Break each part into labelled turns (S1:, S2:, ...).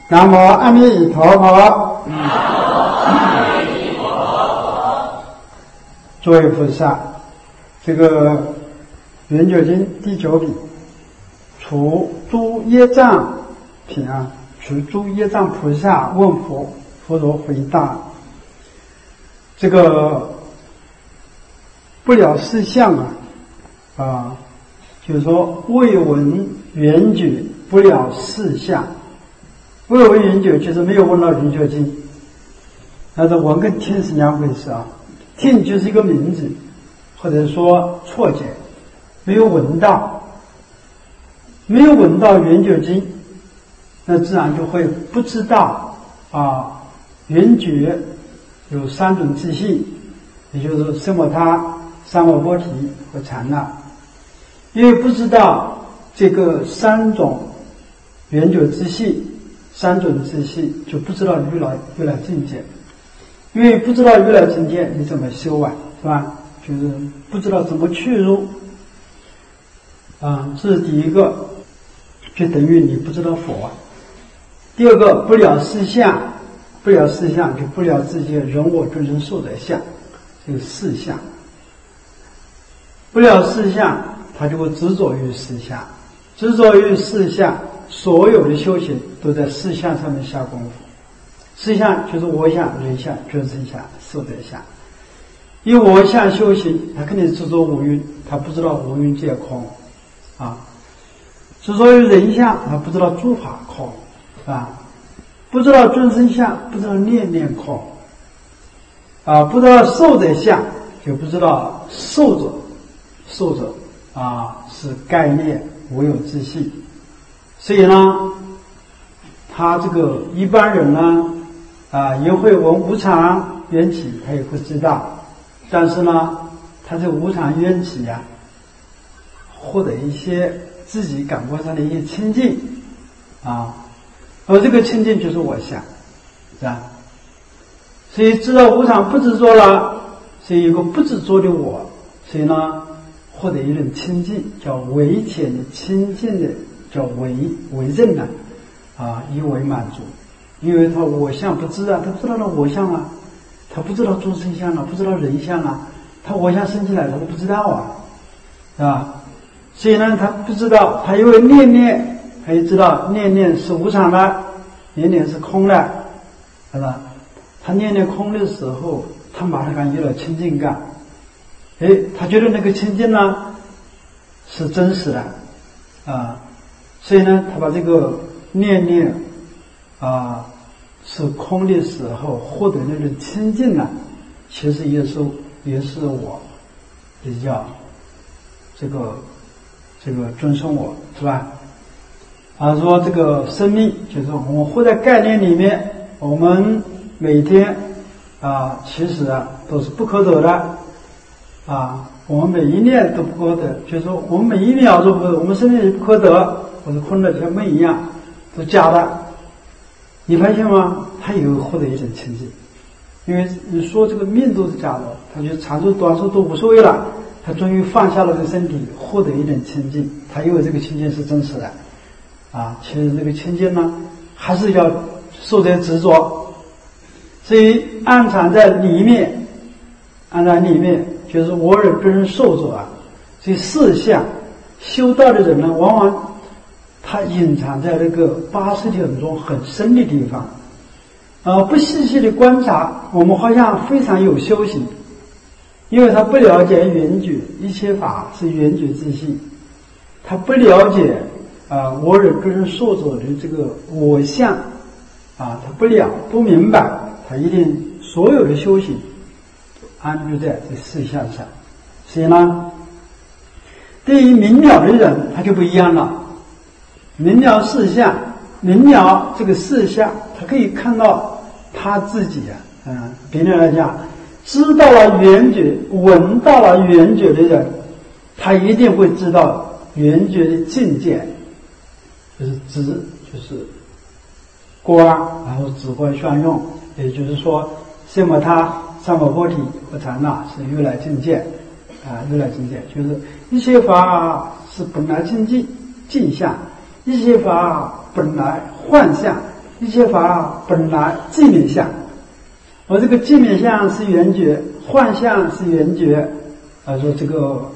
S1: 南无阿弥陀佛。诸位菩萨，这个圆觉经第9品，除诸业障品啊，除诸业障菩萨问佛，佛陀回答：这个不了事相就是说未闻圆觉不了事相。未闻圆觉就是没有闻到圆觉经，那这闻跟听是两回事啊。听就是一个名字，或者说错觉，没有闻到圆觉经，那自然就会不知道圆觉有3种自性，也就是奢摩他、三摩波提和禅那。因为不知道这个3种圆觉自性，3种自性，就不知道如来境界。因为不知道如来境界，你怎么修啊？是吧？就是不知道怎么去入这是第一个，就等于你不知道佛。第二个，不了事相，不了事相就不了自己的人我众生寿者相，这个事相。不了事相，他就会执着于事相，执着于事相，所有的修行都在事相上面下功夫。事相就是我相、人相、众生相、寿者相。以我相修行，他肯定执着五蕴，他不知道五蕴皆空执着于人相，他不知道诸法空不知道众生相，不知道念念空不知道寿者相，就不知道寿者是概念无有自性。所以呢，他这个一般人呢也会闻无常缘起，他也会知道，但是呢，他这无常缘起获得一些自己感官上的一些清净而这个清净就是我相，是吧？所以知道无常不执着了，所以有个不执着的我，所以呢，获得一种清净，叫唯浅的清净的，叫唯正以为满足。因为他我相不知他不知道那我相他不知道众生相不知道人相他我相生起来他都不知道是吧？所以呢，他不知道，他因为念念，他也知道念念是无常的，念念是空的，是吧？他念念空的时候，他马上感觉到清净感，他觉得那个清净呢是真实的所以呢，他把这个念念是空的时候获得那种清净其实也是我比较这个尊重我，是吧？说这个生命就是我们活在概念里面，我们每天其实都是不可得的我们每一念都不可得，就是说我们每一秒都不可得，我们生命也不可得，或者空的像梦一样，都假的。你发现吗？他也会获得一种清净，因为你说这个命都是假的，他就长寿短寿都无所谓了，他终于放下了这个身体，获得一种清净，他以为这个清净是真实的其实这个清净呢，还是要受在执着，所以暗藏在里面，就是我人众生寿者所以事相修道的人呢，往往它隐藏在那个80天中很深的地方不细细的观察，我们好像非常有修行，因为他不了解圆觉，一切法是圆觉自性，他不了解我人众生寿者的这个我相他不明白，他一定所有的修行安住在这事相上。所以呢，对于明了的人他就不一样了，明了事相，明了这个事相，他可以看到他自己别人来讲，知道了圆觉，闻到了圆觉的人，他一定会知道圆觉的境界，就是直，就是观，然后直观相用，也就是说，奢摩他、三摩波提和禅那是如来境界如来境界就是一切法是本来净相，一切法本来幻象， 一切法本来寂灭相，而这个寂灭相是缘觉，幻象是缘觉，说这个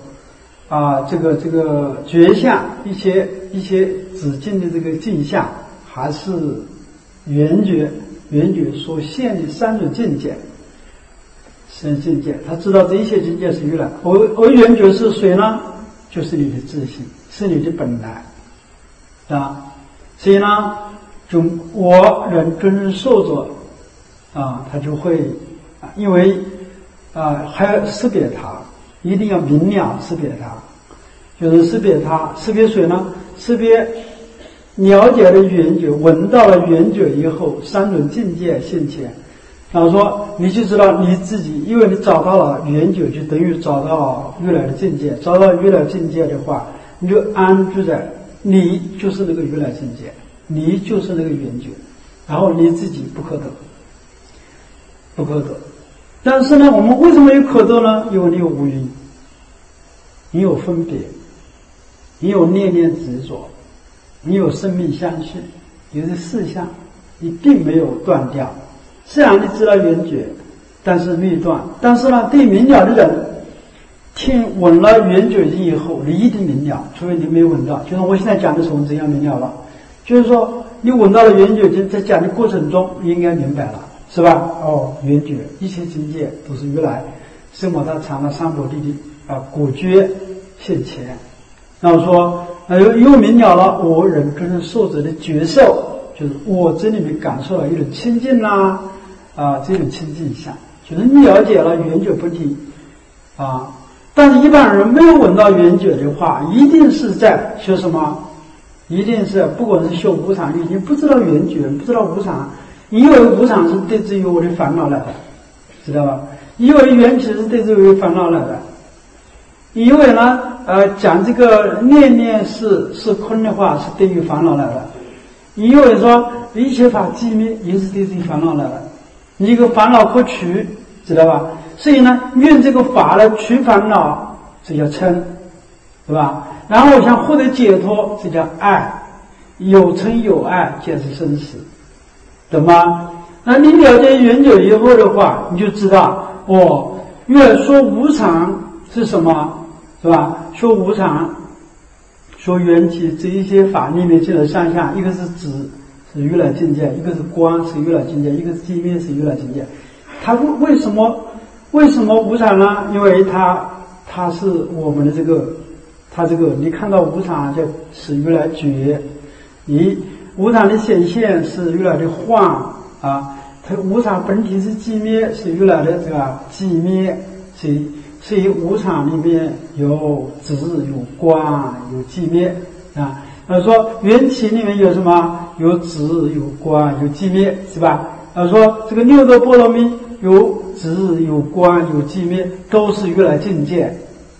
S1: 觉相，一些止境的这个境相，还是缘觉所现的三种境界。境界，他知道这一切境界是如来，而缘觉是谁呢？就是你的自性，是你的本来啊。所以呢，就我人跟受者他就会因为还要识别它，一定要明了识别它，就是识别它，识别谁呢？识别了解了缘觉，闻到了缘觉以后，三种境界现前。然后说，你就知道你自己，因为你找到了缘觉，就等于找到如来的境界。找到如来境界的话，你就安住在你就是那个如来境界，你就是那个缘觉，然后你自己不可得，不可得。但是呢，我们为什么有可得呢？因为你有无云，你有分别，你有念念执着，你有生命相续，有这四项，你并没有断掉。虽然你知道缘觉，但是没有断。但是呢，对明了的人，听闻了缘觉以后，你一定明了，除非你没有闻到。就是我现在讲的时候，怎样明了了？就是说，你闻到了缘觉经，在讲的过程中，应该明白了，是吧？缘觉一切境界都是如来生我大常的三摩地的果觉现前。然后说，又明了了我人跟受者的觉受，就是我这里面感受了一种清净啦。这种清净相，就是了解了缘觉本体但是一般人没有闻到缘觉的话，一定是在修什么？一定是不管是修无常，已经不知道缘觉，不知道无常，以为无常是对自于我的烦恼来的，知道吧？以为缘觉是对自于烦恼来的，以为呢讲这个念念是空的话，是对于烦恼来的，以为说一切法寂灭也是对自己烦恼来的。一个烦恼可取，知道吧？所以呢，用这个法来取烦恼，这叫嗔，对吧？然后想获得解脱，这叫爱，有嗔有爱，皆是生死，懂吗？那你了解缘觉以后的话，你就知道原来说无常是什么，是吧？说无常，说缘起这一些法里面就有三项，一个是指是如来境界，一个是光是如来境界，一个是寂灭是如来境界。它为什么无常呢？因为它是我们的它你看到无常就是如来觉，无常的显现是如来的幻它无常本体是寂灭，是如来的这个寂灭，所以无常里面有止有光有寂灭说缘起里面有什么？有止有观有寂灭，是吧？说这个六度波罗蜜有止有观有寂灭，都是如来境界，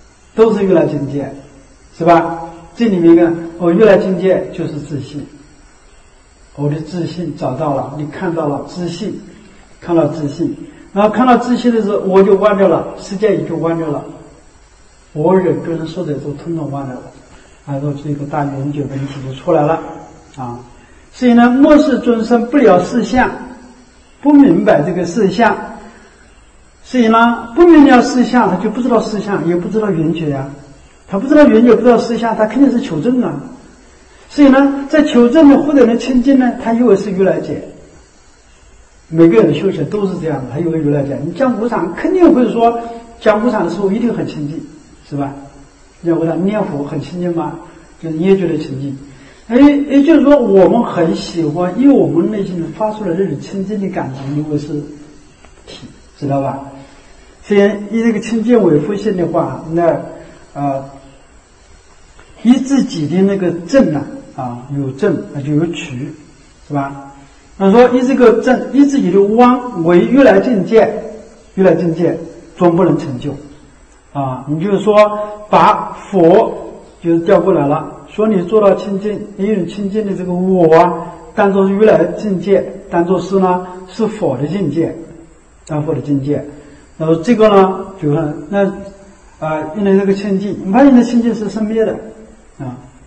S1: 是吧？这里面呢，如来境界就是自信，我的自信找到了，你看到了自信，看到自信，然后看到自信的时候，我就忘掉了，世界也就忘掉了，我人跟受者都统统忘掉了。说这个大圆觉本体就出来了所以呢，末世众生不了事相，不明白这个事相，所以呢，不明了事相，他就不知道事相，也不知道缘觉他不知道缘觉，不知道事相，他肯定是求证所以呢，在求证的获得人清净呢，他以为是如来解。每个人的修行都是这样的，他以为如来解。你讲无常，肯定会说讲无常的时候一定很清净，是吧？要不然念佛很清净吗？就是你也觉得清净。也就是说，我们很喜欢，因为我们内心发出来这种清净的感情，因为是体，知道吧？所以以这个清净为复性的话，那以自己的那个正有正就有取，是吧？那说以这个正，以自己的妄为如来境界，终不能成就。你就是说把佛就是调过来了，说你做到清净，一种清净的这个我当作是如来境界，当作是呢是佛的境界，佛的境界。然后这个呢就是因为这个清净，你发现的清净是生灭的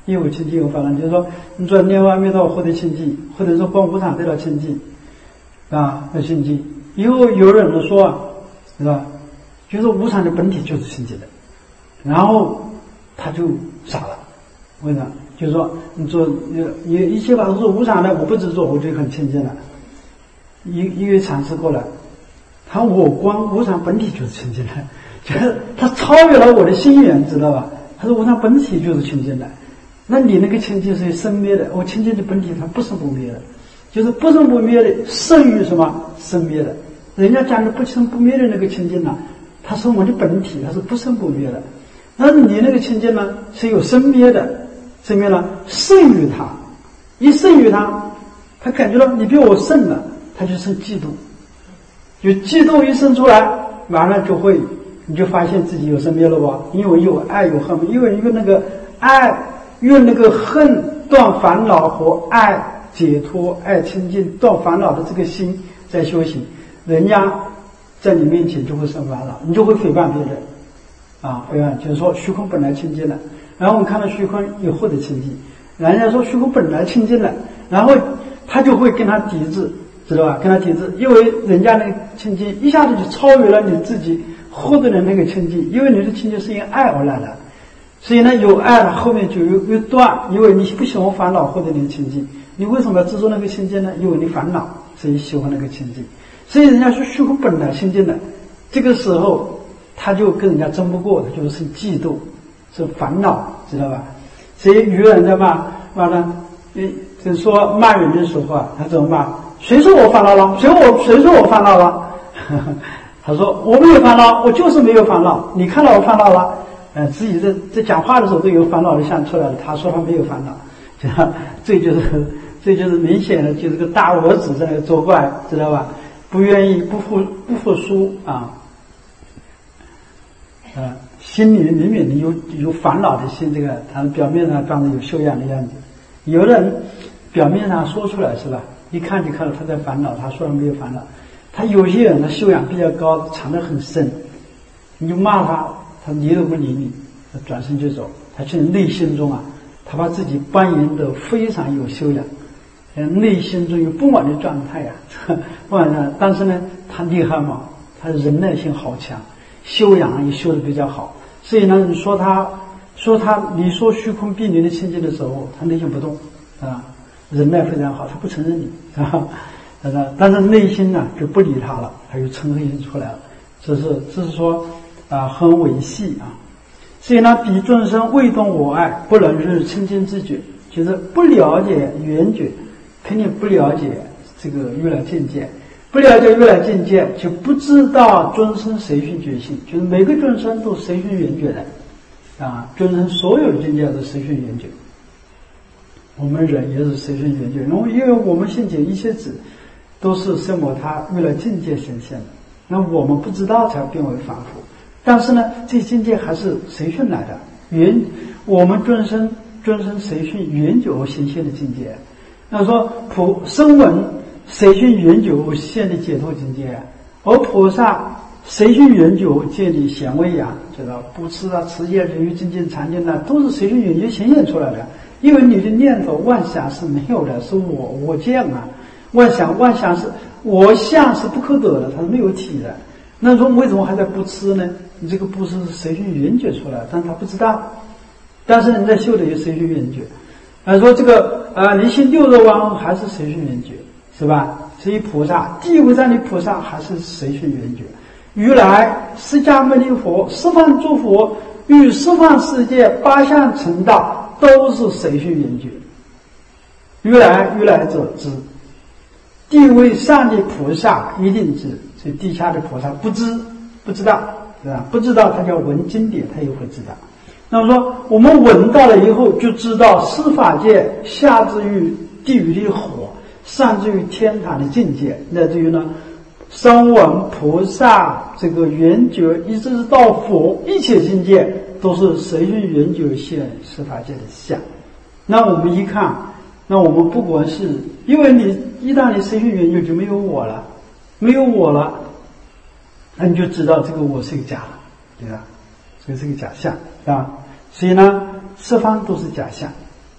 S1: 亦有清净有法浪，就是说你说念阿弥陀佛获得清净，或者说观无常得到清净啊，要清净。以后有人说是吧，就是无常的本体就是清净的，然后他就傻了。为啥？就是说你做你一切法都是无常的，我不执着，我就很清净了。一个尝试过了，他我观无常本体就是清净的，就是他超越了我的心源，知道吧？他说无常本体就是清净的，那你那个清净是生灭的，我清净的本体它不生不灭的，就是不生不灭的胜于什么生灭的。人家讲的不生不灭的那个清净呢，它是我们的本体，它是不生不灭的。那你那个清净呢，是有生灭的，生灭呢胜于他，一胜于他，他感觉到你比我胜了，他就生嫉妒，有嫉妒一生出来，完了就会你就发现自己有生灭了吧？因为有爱有恨，因为那个爱用那个恨断烦恼和爱解脱、爱清净断烦恼的这个心在修行。人家在你面前就会生烦恼，你就会诽谤别人啊，诽谤就是说虚空本来清净了，然后我们看到虚空有获得清净，人家说虚空本来清净了，然后他就会跟他抵制，知道吧？跟他抵制，因为人家那个清净一下子就超越了你自己获得的那个清净，因为你的清净是因爱而来的，所以呢有爱了后面就有断，因为你不喜欢烦恼获得你的清净，你为什么要执着那个清净呢？因为你烦恼，所以喜欢那个清净。所以人家说虚空本来清净的，这个时候他就跟人家争不过，他就是嫉妒，是烦恼，知道吧？所以愚人在骂呢，就是说骂人的时候啊，他怎么骂？谁说我烦恼了？谁说我烦恼了？他说我没有烦恼，我就是没有烦恼。你看到我烦恼了？自己在讲话的时候都有烦恼的相出来了。他说他没有烦恼，这就是明显的就是个大我子在那作怪，知道吧？不愿意不服输啊，心里明明的有烦恼的心，这个他表面上装着有修养的样子。有人表面上说出来是吧？一看就看到他在烦恼，他说他没有烦恼。他有些人的修养比较高，藏得很深，你就骂他，他理都不理你，他转身就走。他其实内心中啊，他把自己扮演得非常有修养。内心中有不满的状态呀，不满的，但是呢，他厉害嘛，他忍耐性好强，修养也修得比较好，所以呢，你说他，你说虚空濒临的清净的时候，他内心不动啊，忍耐非常好，他不承认你啊，但是内心呢就不理他了，他就嗔恨心出来了，这是说啊，很维系啊，所以呢，彼众生未动我爱，不能入清净之觉，就是不了解圆觉。肯定不了解这个如来境界，不了解如来境界，就不知道众生随顺觉性，就是每个众生都随顺缘觉的啊，众生所有的境界都随顺缘觉，我们人也是随顺缘觉，因为我们现前一切子都是圣摩他如来境界显现的，那我们不知道才变为凡夫，但是呢，这境界还是随顺来的，我们众生随顺缘觉而显现的境界。那说声闻随顺缘觉现的解脱境界，而菩萨随顺缘觉建立显微阳，知道不吃啊、持戒、忍辱、精进、禅定啊，都是随顺缘觉显现出来的。因为你的念头妄想是没有的，是我见啊，妄想是我相是不可得的，它是没有体的。那说为什么还在不吃呢？你这个不是随顺缘觉出来，但他不知道。但是你在修的也随顺缘觉。说这个离心六入王还是随顺缘觉，是吧？所以菩萨第一位站的菩萨还是随顺缘觉。如来释迦牟尼佛十方诸佛与十方世界八相成道都是随顺缘觉。如来者知，地位上的菩萨一定知，所以地下的菩萨不知道，是吧？不知道他叫闻经典，他也会知道。那么说我们闻到了以后就知道十法界下至于地狱的火，上至于天堂的境界，乃至于呢声闻菩萨这个缘觉一直到佛一切境界都是随顺缘觉现十法界的相。那我们一看，那我们不管是因为一旦你随顺缘觉就没有我了，那你就知道这个我是个假的，对吧？这个是个假象，是吧？所以呢，十方都是假象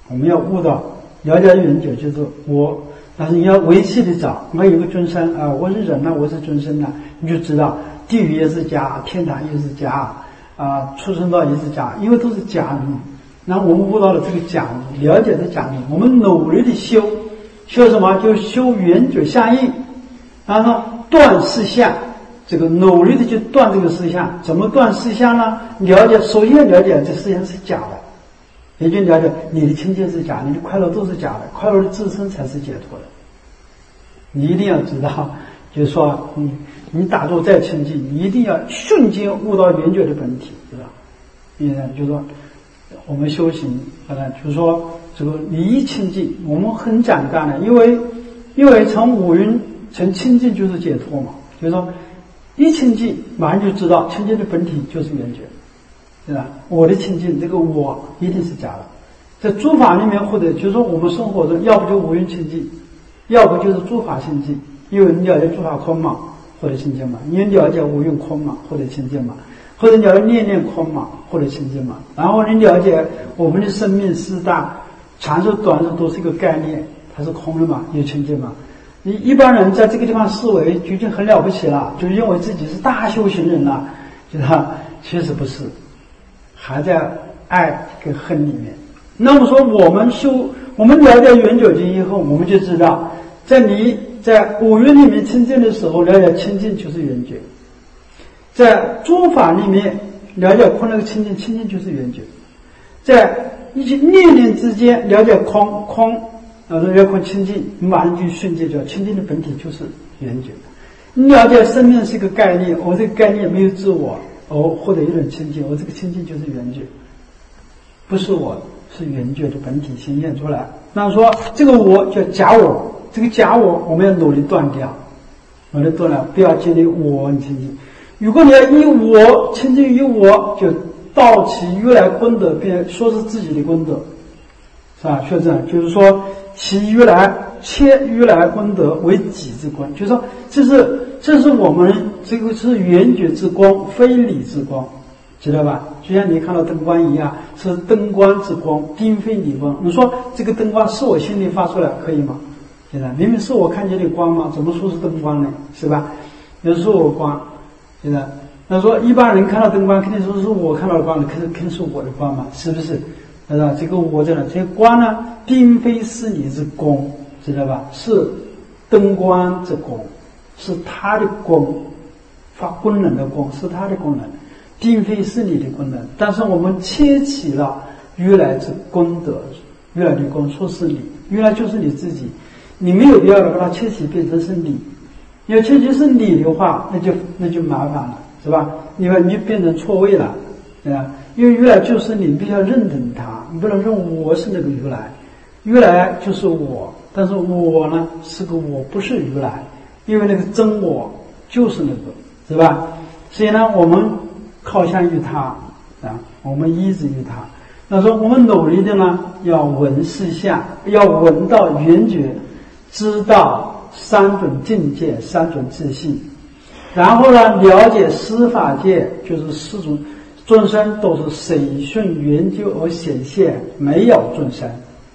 S1: 我们要悟到了解圆觉就是我，但是你要维系的找，我有个众生啊，我是人呐，我是众生呐，你就知道地狱也是假，天堂也是假啊，畜生道也是假，因为都是假名。那我们悟到了这个假名，了解的假名，我们努力的修什么？就修圆觉相应，然后断四相。这个努力的去断这个思想，怎么断思想呢？了解，首先了解这思想是假的，也就了解你的清净是假的，你的快乐都是假的，快乐的自身才是解脱的。你一定要知道，就是说，你打坐再清净，你一定要瞬间悟到圆觉的本体，对吧？就是说，我们修行，就是说，这个你一清净，我们很简单的，因为从五蕴成清净就是解脱嘛，就是说。一清净，马上就知道清净的本体就是圆觉，对吧？我的清净，这个我一定是假的。在诸法里面，或者就是说我们生活中，要不就五蕴清净，要不就是诸法清净。因为你了解诸法空嘛，或者清净嘛；你了解五蕴空嘛，或者清净嘛；或者了解念念空嘛，或者清净嘛。然后你了解我们的生命四大，长寿短寿都是一个概念，它是空的嘛，有清净嘛。一般人在这个地方思维就已经很了不起了，就认为自己是大修行人了，觉得其实不是，还在爱跟恨里面。那么说我们了解圆觉经以后，我们就知道，你在五蕴里面清净的时候，了解清净就是圆觉；在诸法里面了解空那个清净，清净就是圆觉；在一些念念之间了解空。了解清净，你马上就瞬间叫清净的本体就是圆觉。你了解生命是一个概念，我这个概念没有自我，或者有点清净，我这个清净就是圆觉，不是我，是圆觉的本体显现出来。那说这个我叫假我，这个假我们要努力断掉，不要建立我很清净。如果你要以我清净于我，就道其如来功德，便说是自己的功德，是吧？确证就是说。其如来切如来功德为己之光，就是说这是我们这个是圆觉之光，非理之光，知道吧？就像你看到灯光一样，是灯光之光，并非理光。你说这个灯光是我心里发出来可以吗？现在明明是我看见的光吗？怎么说是灯光呢？是吧？有时候我光，现在那说一般人看到灯光，肯定说是我看到的光，肯定是我的光嘛，是不是？知道这个我这这光呢，并非是你之功，知道吧？是灯光之功，是他的功，发功能的功，是他的功能，并非是你的功能。但是我们切起了如来之功德，如来的功说是你，如来就是你自己，你没有必要把它切起变成是你。要切起是你的话，那就麻烦了，是吧？你就变成错位了，对吧？因为如来就是你，必须要认同他，你不能说我是那个如来，如来就是我，但是我呢是个我，不是如来，因为那个真我就是那个，是吧？所以呢，我们靠向于他啊，我们依止于他。那说我们努力的呢，要闻四相，要闻到圆觉，知道三种境界，三种自性，然后呢，了解十法界，就是四种。众生都是随顺缘究而显现，没有众生。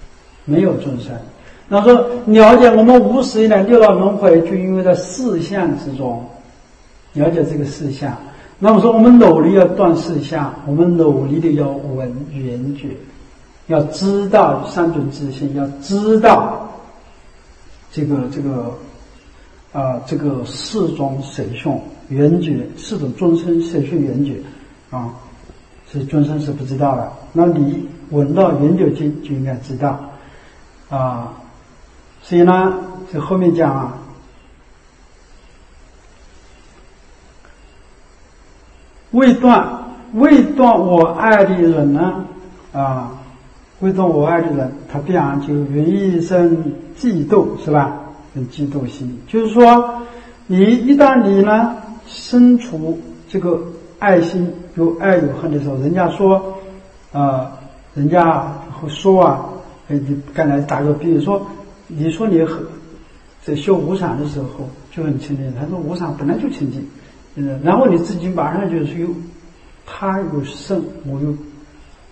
S1: 那说了解我们无始以来六道轮回，就因为在四相之中，了解这个四相。那么说我们努力要断四相，我们努力的要闻圆觉，要知道三种自性，要知道这个四种随顺圆觉，四种众生随顺圆觉。所以众生是不知道的，那你闻到圆觉经就应该知道所以呢，这后面讲未断我爱的人呢未断我爱的人，他必然就原一生嫉妒，是吧？跟嫉妒心，就是说你一旦你呢生出这个爱心有爱有恨的时候，人家说人家会说你刚才打个比喻说，你说你在修无常的时候就很清净，他说无常本来就清净，然后你自己马上就是他有胜，我有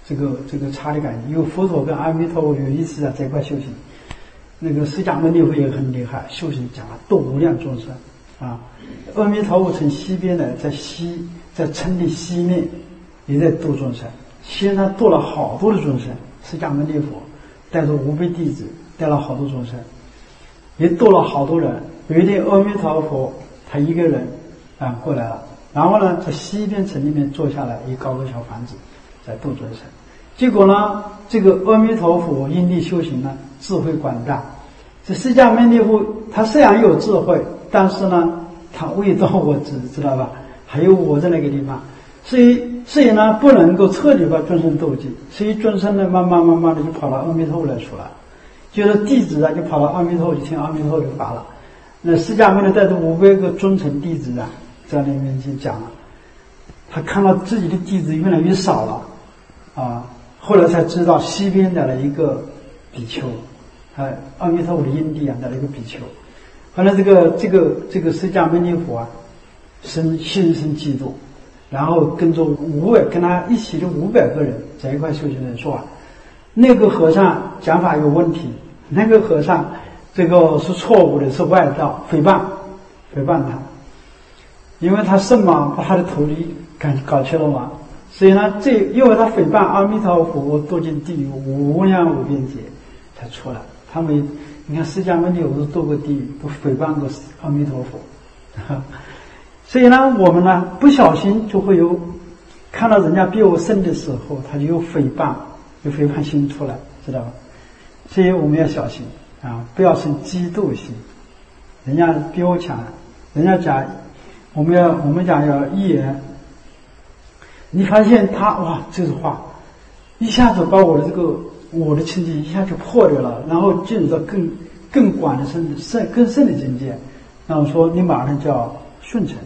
S1: 这个差的感觉。因为佛陀跟阿弥陀佛有一次在一块修行，那个释迦牟尼佛也很厉害，修行讲了度无量众生啊。阿弥陀佛从西边来，在城的西面也在度众生，先他度了好多的众生，释迦牟尼佛带着500弟子，带了好多众生，也度了好多人。有一天阿弥陀佛他一个人过来了，然后呢在西边城里面坐下来，一搞个小房子在度众生。结果呢，这个阿弥陀佛因地修行呢，智慧广大。这释迦牟尼佛他虽然有智慧，但是呢他未到我执，知道吧？还有我在那个地方，所以呢不能够彻底把众生度尽，所以众生呢慢慢的就跑到阿弥陀佛来说了，就是弟子就跑到阿弥陀佛去听阿弥陀佛的法了。那释迦牟尼带着500个忠诚弟子在那面前讲了，他看到自己的弟子越来越少了后来才知道西边来了一个比丘，阿弥陀佛的因地来了一个比丘。后来这个释迦牟尼佛心生嫉妒，然后跟他一起的500个人在一块修行人说那个和尚讲法有问题，那个和尚这个是错误的，是外道，诽谤他，因为他圣嘛把他的徒弟搞去了嘛，所以呢因为他诽谤阿弥陀佛堕进地狱无量无边劫才出来。他们你看释迦牟尼佛堕过地狱，都诽谤过阿弥陀佛所以呢我们呢不小心就会有看到人家比我圣的时候，他就有诽谤心出来，知道吧？所以我们要小心不要生嫉妒心。人家比我强，人家讲我们讲要一言，你发现他这个话一下子把我的境界一下就破掉了，然后进入到更广的更深的境界，然后说你马上就要顺承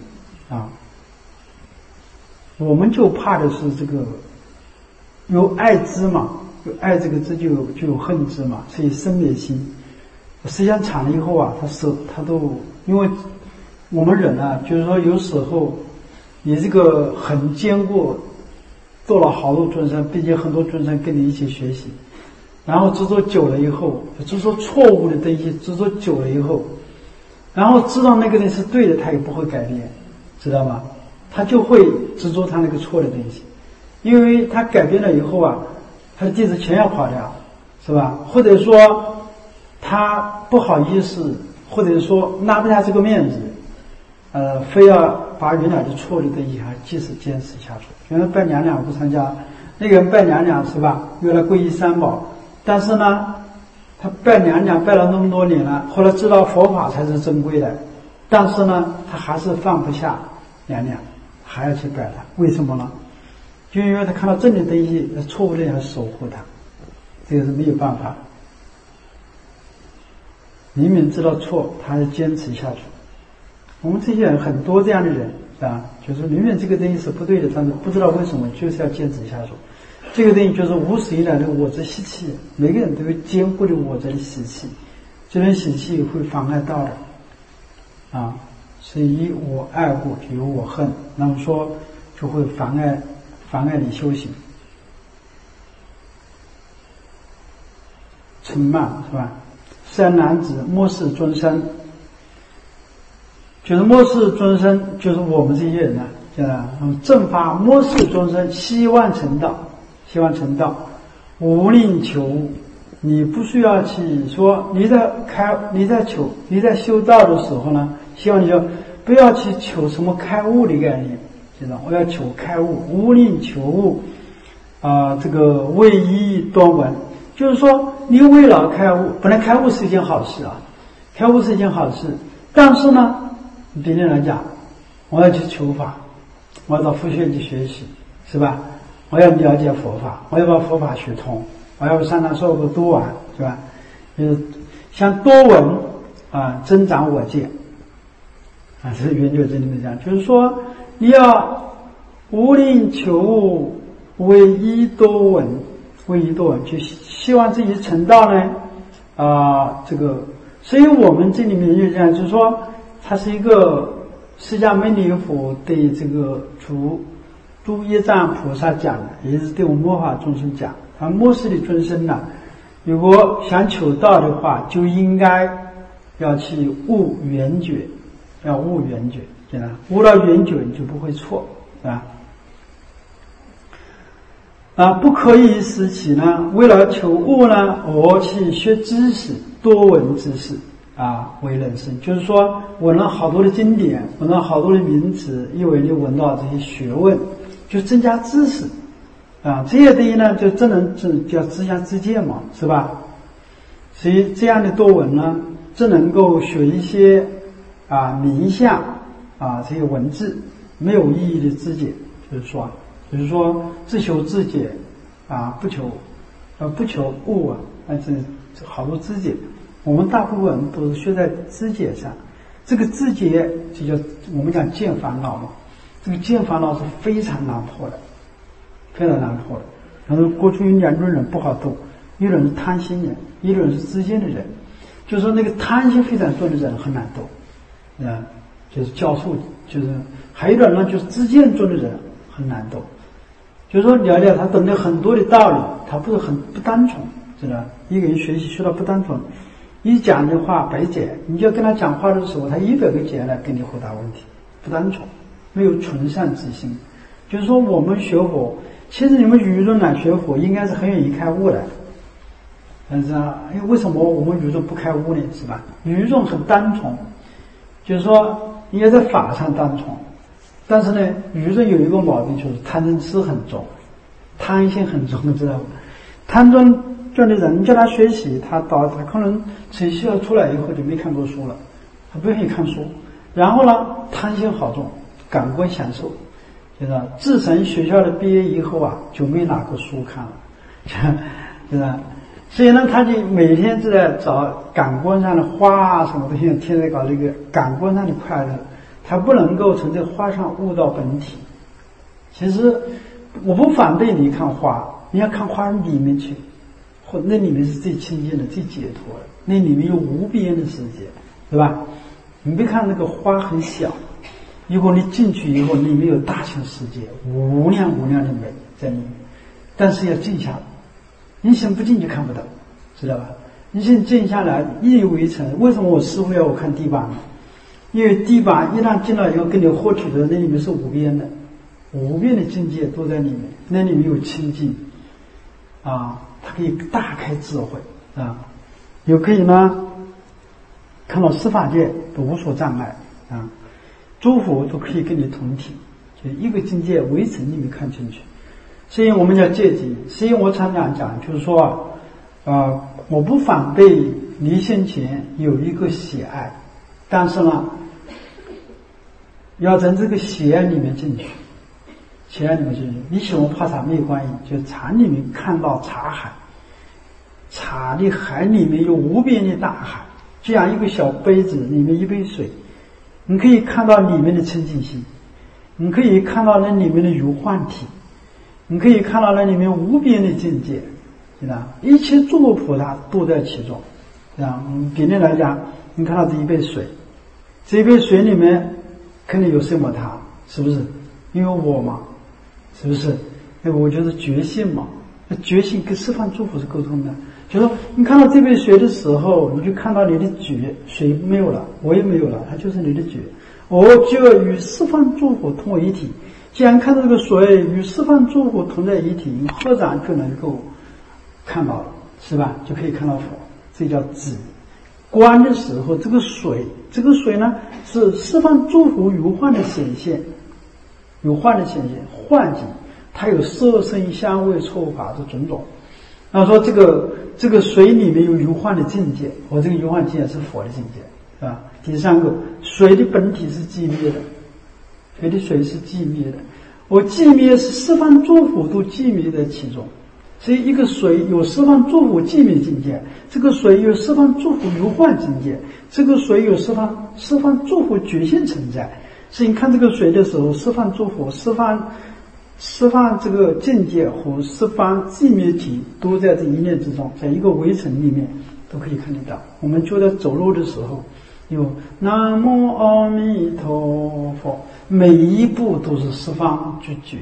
S1: 我们就怕的是这个有爱之嘛，有爱这个字就有恨之嘛，所以生灭心时间长了以后他都因为我们人就是说有时候你这个很坚固，做了好多众生，并且很多众生跟你一起学习，然后执着久了以后，执着错误的东西执着久了以后，然后知道那个人是对的，他也不会改变，知道吗？他就会执着他那个错的东西，因为他改变了以后他的弟子全要跑掉，是吧？或者说他不好意思，或者说拉不下这个面子，非要把原来的错的东西还坚持下去。原来拜娘娘不参加，那个人拜娘娘是吧？原来皈依三宝，但是呢，他拜娘娘拜了那么多年了，后来知道佛法才是珍贵的，但是呢，他还是放不下娘娘，还要去拜她。为什么呢？就因为他看到正的东西，错误的要守护他，这个是没有办法。明明知道错，他还坚持下去。我们这些人很多这样的人就是明明这个东西是不对的，但是不知道为什么就是要坚持下去。这个东西就是无始以来的我执习气，每个人都有坚固的我执的习气，这种习气会妨碍道的所以以我爱故有我恨，那么说就会妨碍你修行。嗔慢是吧？三男子末世尊生，就是末世尊生，就是我们这些人正发末世尊生，希望成道，无令求物。你不需要去说你在修道的时候呢，希望你就不要去求什么开悟的概念，知道？我要求开悟，无令求物这个为一端闻，就是说你为了开悟，本来开悟是一件好事开悟是一件好事，但是呢，别人来讲，我要去求法，我要到佛学院去学习，是吧？我要了解佛法，我要把佛法学通，我要上堂授课多闻，是吧？就是像多闻增长我见这是圆觉这里面讲，就是说你要无令求物，为一多闻，就希望自己成道呢这个，所以我们这里面就讲，就是说它是一个释迦牟尼佛对这个诸业藏菩萨讲的，也是对我们末法众生讲。末世的众生呢，如果想求道的话，就应该要去悟圆觉，要悟圆觉，对吧？悟到圆觉，你就不会错，是吧？不可以使其呢，为了求悟呢，而去学知识，多闻知识为人生。就是说，闻了好多的经典，闻了好多的名词，因为你闻到这些学问，就增加知识这些东西呢，就叫自相自见嘛，是吧？所以这样的多闻呢，只能够学一些名相这些文字，没有意义的知解，就是说自求自解不求悟这好多知解。我们大部分都是学在知解上，这个知解就叫我们讲见烦恼嘛。这个见烦恼是非常难破的，非常难破的。然后过去有两种人不好斗，一种是贪心人，一种是知见的人。就是说那个贪心非常重的人很难斗，就是教授，就是还有一种呢，就是知见重的人很难斗。就是说了解他懂得很多的道理，他不单纯，知道？一个人学到不单纯，一讲的话白解，你就跟他讲话的时候，他100个解来跟你回答问题，不单纯，没有纯善之心。就是说我们学佛，其实你们愚众来学佛，应该是很愿意开悟的。但是为什么我们愚众不开悟呢？是吧？愚众很单纯，就是说应该在法上单纯。但是呢，愚众有一个毛病，就是贪嗔痴很重，贪心很重，知道吗？贪嗔重的人，叫他学习，他可能学校出来以后就没看过书了，他不愿意看书。然后呢，贪心好重，感官享受，就是自从学校的毕业以后就没拿过书看了，是吧？所以呢，他就每天就在找感官上的花什么东西，天天搞这个感官上的快乐。他不能够从这个花上悟到本体。其实我不反对你看花，你要看花里面去，那里面是最清净的、最解脱的，那里面有无边的世界，对吧？你别看那个花很小，如果你进去以后，里面有大千世界，无量无量的美在里面，但是要静下来，你心不静就看不到，知道吧？你先静下来，一以为诚。为什么我师父要我看地板呢？因为地板一旦进来以后，跟你获取的那里面是无边的，无边的境界都在里面，那里面有清净它可以大开智慧又可以呢看到十法界都无所障碍诸佛都可以跟你同体，就一个境界围城里面看进去。所以我们叫戒集。所以我常常讲，就是说我不反对离心前有一个喜爱，但是呢要从这个喜爱里面进去，喜爱里面进去。你喜欢泡茶没有关系，就茶里面看到茶海，茶的海里面有无边的大海，这样一个小杯子里面一杯水，你可以看到里面的清净心，你可以看到那里面的如幻体，你可以看到那里面无边的境界，知道？一切诸佛菩萨都在其中。比例来讲，你看到这一杯水，这一杯水里面肯定有什么它，是不是？因为我嘛，是不是？那我就是觉性嘛，觉性跟十方诸佛是沟通的。就是说你看到这杯水的时候，你就看到你的觉，水没有了，我也没有了，它就是你的觉，我就要与十方诸佛同为一体。既然看到这个水与十方诸佛同在一体，你合掌就能够看到了，是吧？就可以看到佛，这叫止。观的时候，这个水呢是十方诸佛如幻的显现，有幻的显现，幻境，它有色声香味触法这种种。那说这个水里面有如幻的境界，我这个如幻境界是佛的境界，是吧？第三个，水的本体是寂灭的，水是寂灭的，我寂灭是十方诸佛都寂灭在其中。所以一个水有十方诸佛寂灭境界，这个水有十方诸佛如幻境界，这个水有十方诸佛觉性存在。所以你看这个水的时候，十方诸佛、十方这个境界和十方寂灭体都在这一念之中，在一个围城里面都可以看得到。我们就在走路的时候有南无阿弥陀佛，每一步都是十方之觉，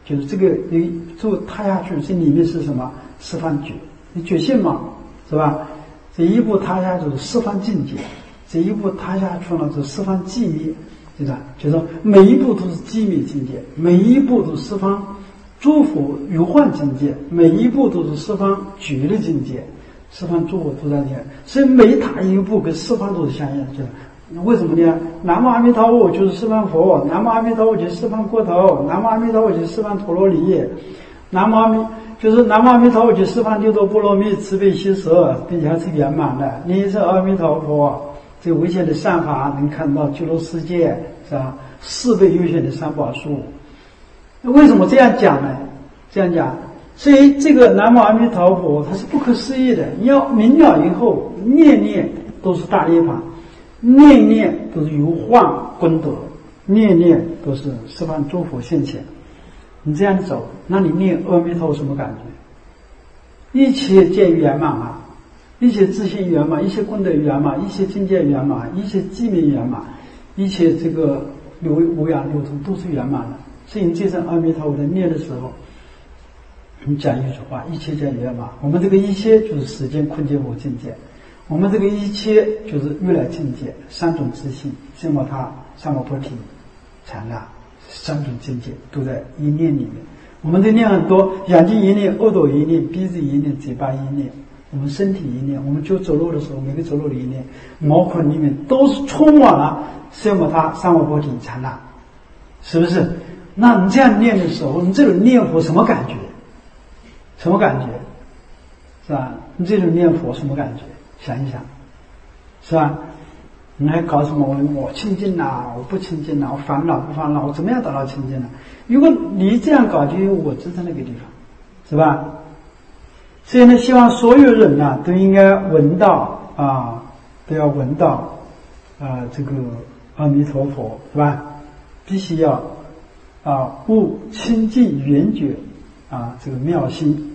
S1: 就是这个你就踏下去，这里面是什么？十方觉，你觉性嘛，是吧？这一步踏下就是十方境界，这一步踏下去呢，就是十方寂灭，对吧？就是说每一步都是寂灭境界，每一步都是十方诸佛如幻境界，每一步都是十方觉的境界，十方诸佛都在这，所以每踏一步跟十方都是相应的。为什么呢？南无阿弥陀佛就是十方佛，南无阿弥陀佛就是十方国土，南无阿弥陀佛就是十方陀罗尼，南无阿弥陀佛就是十方六度波罗蜜慈悲喜舍，并且还是圆满的。你是阿弥陀佛，这个微显的善法能看到极乐世界，是吧？4倍优显的三宝树。为什么这样讲呢？这样讲，所以这个南无阿弥陀佛它是不可思议的，你要明了以后，念念都是大涅槃，念念都是如幻功德，念念都是十方诸佛现前。你这样走，那你念阿弥陀佛什么感觉？一切皆圆满啊，一切自性圆满，一切功德圆满，一切境界圆满，一切寂灭圆满，一切这个无量六通都是圆满的。所以你这声阿弥陀佛在念的时候，你讲一句话，一切皆圆满。我们这个一切就是时间、空间和境界，我们这个一切就是如来境界，三种自性，奢摩他、三摩菩提、禅那，三种境界都在一念里面。我们的念很多，眼睛一念，耳朵一念，鼻子一念，嘴巴一念，我们身体一念，我们就走路的时候，每个走路的一念，毛孔里面都是充满了奢摩他、三摩菩提、禅那，是不是？那你这样念的时候，你这种念佛什么感觉？什么感觉？是吧？你这种念佛什么感觉？想一想，是吧？你还搞什么我清净啊，我不清净啊，我烦恼不烦恼，我怎么样达到清净呢？如果你这样搞，就有我执在那个地方，是吧？所以呢，希望所有人呢都应该闻到啊，都要闻到这个阿弥陀佛，是吧？必须要悟清净圆觉这个妙心。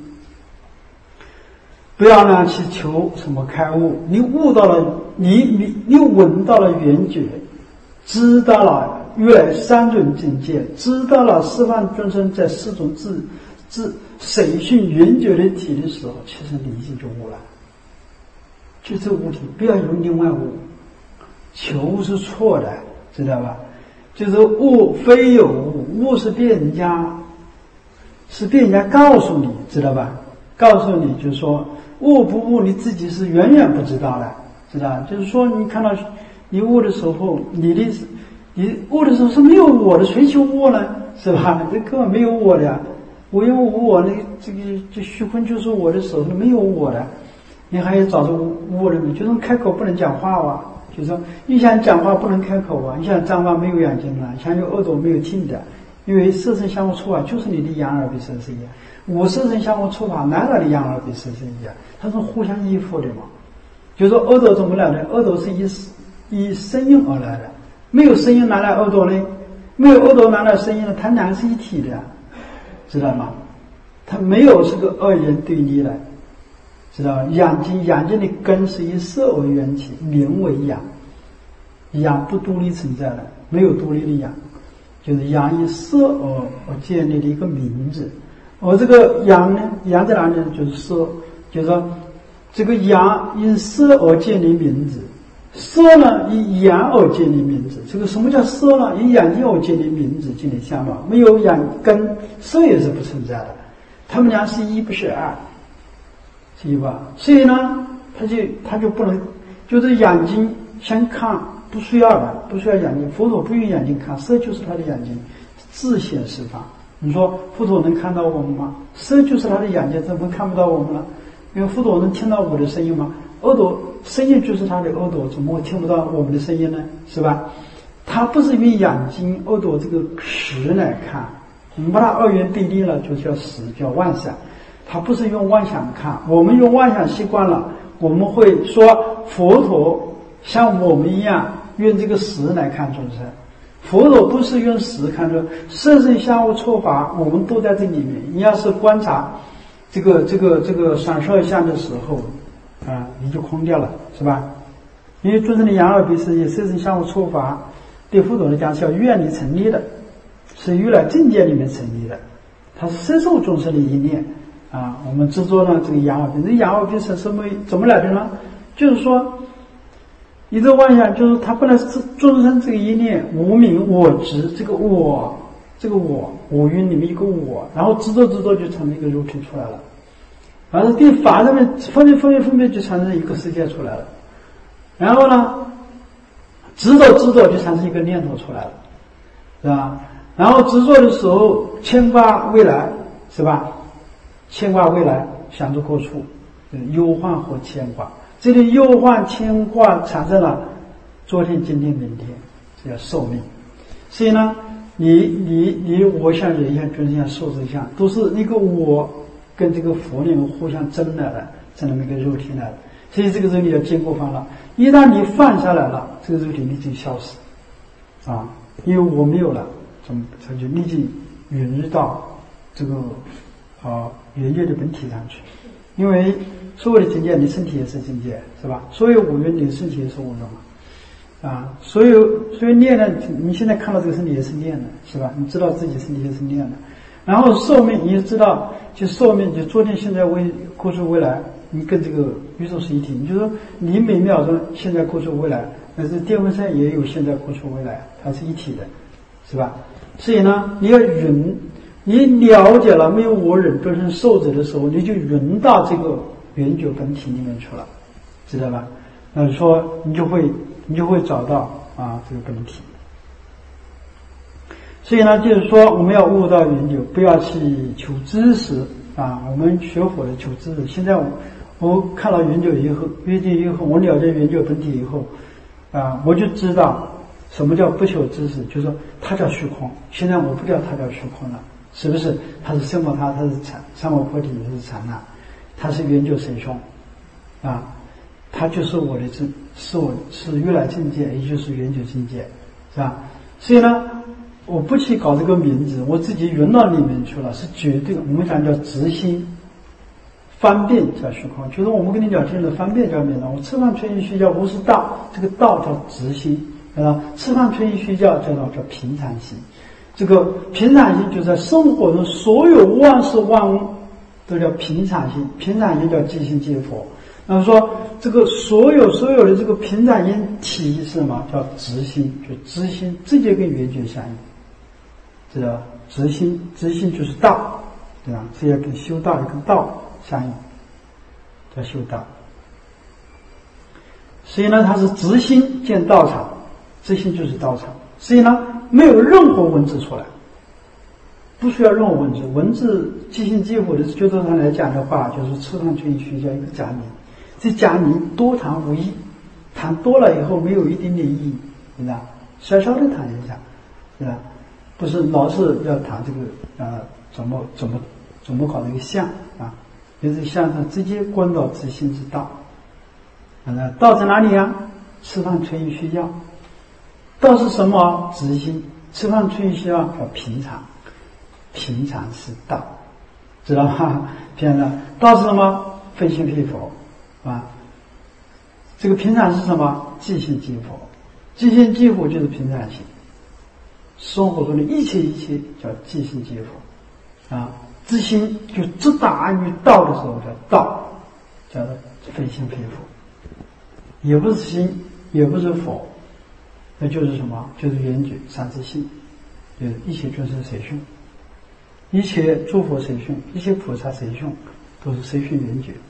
S1: 不要呢去求什么开悟，你悟到了，你闻到了圆觉，知道了如来三种境界，知道了十方众生在四种自水性圆觉的体的时候，其实你已经就悟了。就这悟体，不要用另外悟，求悟是错的，知道吧？就是悟非有悟，悟是被人家告诉你，知道吧？告诉你就是说悟不悟你自己是远远不知道的，知道？就是说你看到你悟的时候，你悟的时候是没有我的，谁去悟呢？是吧？这根本没有我的呀。我用我那这虚空就是我的时候没有我的，你还要找着悟了没？就是开口不能讲话啊，就是说你想讲话不能开口啊，你想讲话没有眼睛了，想有耳朵没有听的，因为色身相互触法就是你的眼耳鼻舌身意，我色身相互触法哪来的眼耳鼻舌身意啊？它是互相依附的嘛。就是说耳朵怎么来的？耳朵是以声音而来的，没有声音哪来耳朵呢？没有耳朵哪来声音呢？它两个是一体的，知道吗？它没有这个二元对立的，知道吗？眼睛的根是以色为缘起，名为眼，眼不独立存在的，没有独立的眼，就是眼以色而建立的一个名字。而这个眼呢，眼在哪里呢？就是色，就是说这个眼因色而建立名字，色呢以眼而建立名字。这个什么叫色呢？以眼睛而建立名字，建立相貌。没有眼根，色也是不存在的。他们俩是一不是二，是一吧？所以呢，他就不能，就是眼睛先看不需要的，不需要眼睛。佛陀不用眼睛看，色就是他的眼睛，自显十方。你说佛陀能看到我们吗？色就是他的眼睛，怎么看不到我们了？因为佛陀能听到我的声音吗？耳朵声音就是他的耳朵，怎么会听不到我们的声音呢？是吧？他不是用眼睛、耳朵这个识来看，我们把它二元对立了，就叫识，叫妄想。他不是用妄想看，我们用妄想习惯了，我们会说佛陀像我们一样用这个识来看众生。佛陀不是用识看出色身相互错法，我们都在这里面。你要是观察这个闪烁相的时候你就空掉了，是吧？因为众生的眼耳鼻舌也色身相互错法，对佛陀来讲是要愿力成立的，是如来境界里面成立的， 它是摄受众生的一念啊。我们执着呢这个眼耳鼻，这眼耳鼻是什么怎么来的呢？就是说，一直妄想，就是它本来是众生这个一念无明我执，这个我五蕴里面一个我，然后执着就成了一个肉体出来了，然后第法上面分别就产生一个世界出来了，然后呢，执着就产生一个念头出来了，是吧？然后执着的时候牵挂未来，是吧？牵挂未来，想着过处，忧患或牵挂。这里忧患牵挂产生了昨天、今天、明天，这叫寿命。所以呢，你我相、人相、众相、寿之相，都是那个我跟这个佛念互相争来的，争那么一个肉体来的。所以这个肉体要经过放了，一旦你放下来了，这个肉体立即消失啊，因为我没有了，它就立即陨入到这个圆觉的本体上去。因为所有的境界，你身体也是境界，是吧？所有五蕴，你身体也是五蕴啊。所以念呢，你现在看到这个身体也是念的，是吧？你知道自己身体也是念的。然后寿命，你也知道，就寿命，就昨天、现在、过去、未来，你跟这个宇宙是一体。你就说你每秒钟现在、过去、未来，但是电风扇也有现在、过去、未来，它是一体的，是吧？所以呢，你要匀。你了解了没有我忍本身受者的时候，你就匀到这个圆觉本体里面去了，知道吧？那说你就会找到这个本体。所以呢，就是说我们要悟到圆觉，不要去求知识啊。我们学佛的求知识。现在我看了圆觉以后，我了解圆觉本体以后我就知道什么叫不求知识，就是说它叫虚空。现在我不叫它叫虚空了。是不是？它是圣摩他，它是三摩菩提，它是禅那，它是圆觉神凶它就是我的是如来境界，也就是圆觉境界，是吧？所以呢，我不去搞这个名字，我自己匀到里面去了，是绝对。我们讲叫直心，方便叫虚空，就是我们跟你聊天的方便叫明了。我吃饭、吹嘘、睡觉无是道，这个道叫直心，吃饭、吹嘘、睡觉叫平常心。这个平常心就在生活中，所有万事万物都叫平常心，平常心叫即心即佛。那么说这个所有的这个平常心体是什么？叫直心，就直心直接跟圆觉相应，知道吧？直心就是道，对吧？这要跟修道的跟道相应，叫修道。所以呢，它是直心见道场，直心就是道场。所以呢，没有任何文字出来，不需要任何文字。文字即心即佛的就道上来讲的话，就是吃饭吹嘘叫一个假名。这假名多谈无益，谈多了以后没有一点点意义，是吧？小小的谈一下，是吧？不是老是要谈这个怎么搞这个相就是相上直接观到自心之道。道在哪里啊？吃饭吹嘘睡觉。道是什么？直心。吃饭吹嘘叫平常，平常是道，知道吗？平常道是什么？非心非佛这个平常是什么？即心即佛，即心即佛就是平常心。生活中的一切叫即心即佛自心就直达于道的时候叫道，叫做非心非佛，也不是心，也不是佛。那就是什么？就是圆觉三自性，就是一切众生随顺，一切诸佛随顺，一切菩萨随顺，都是随顺圆觉。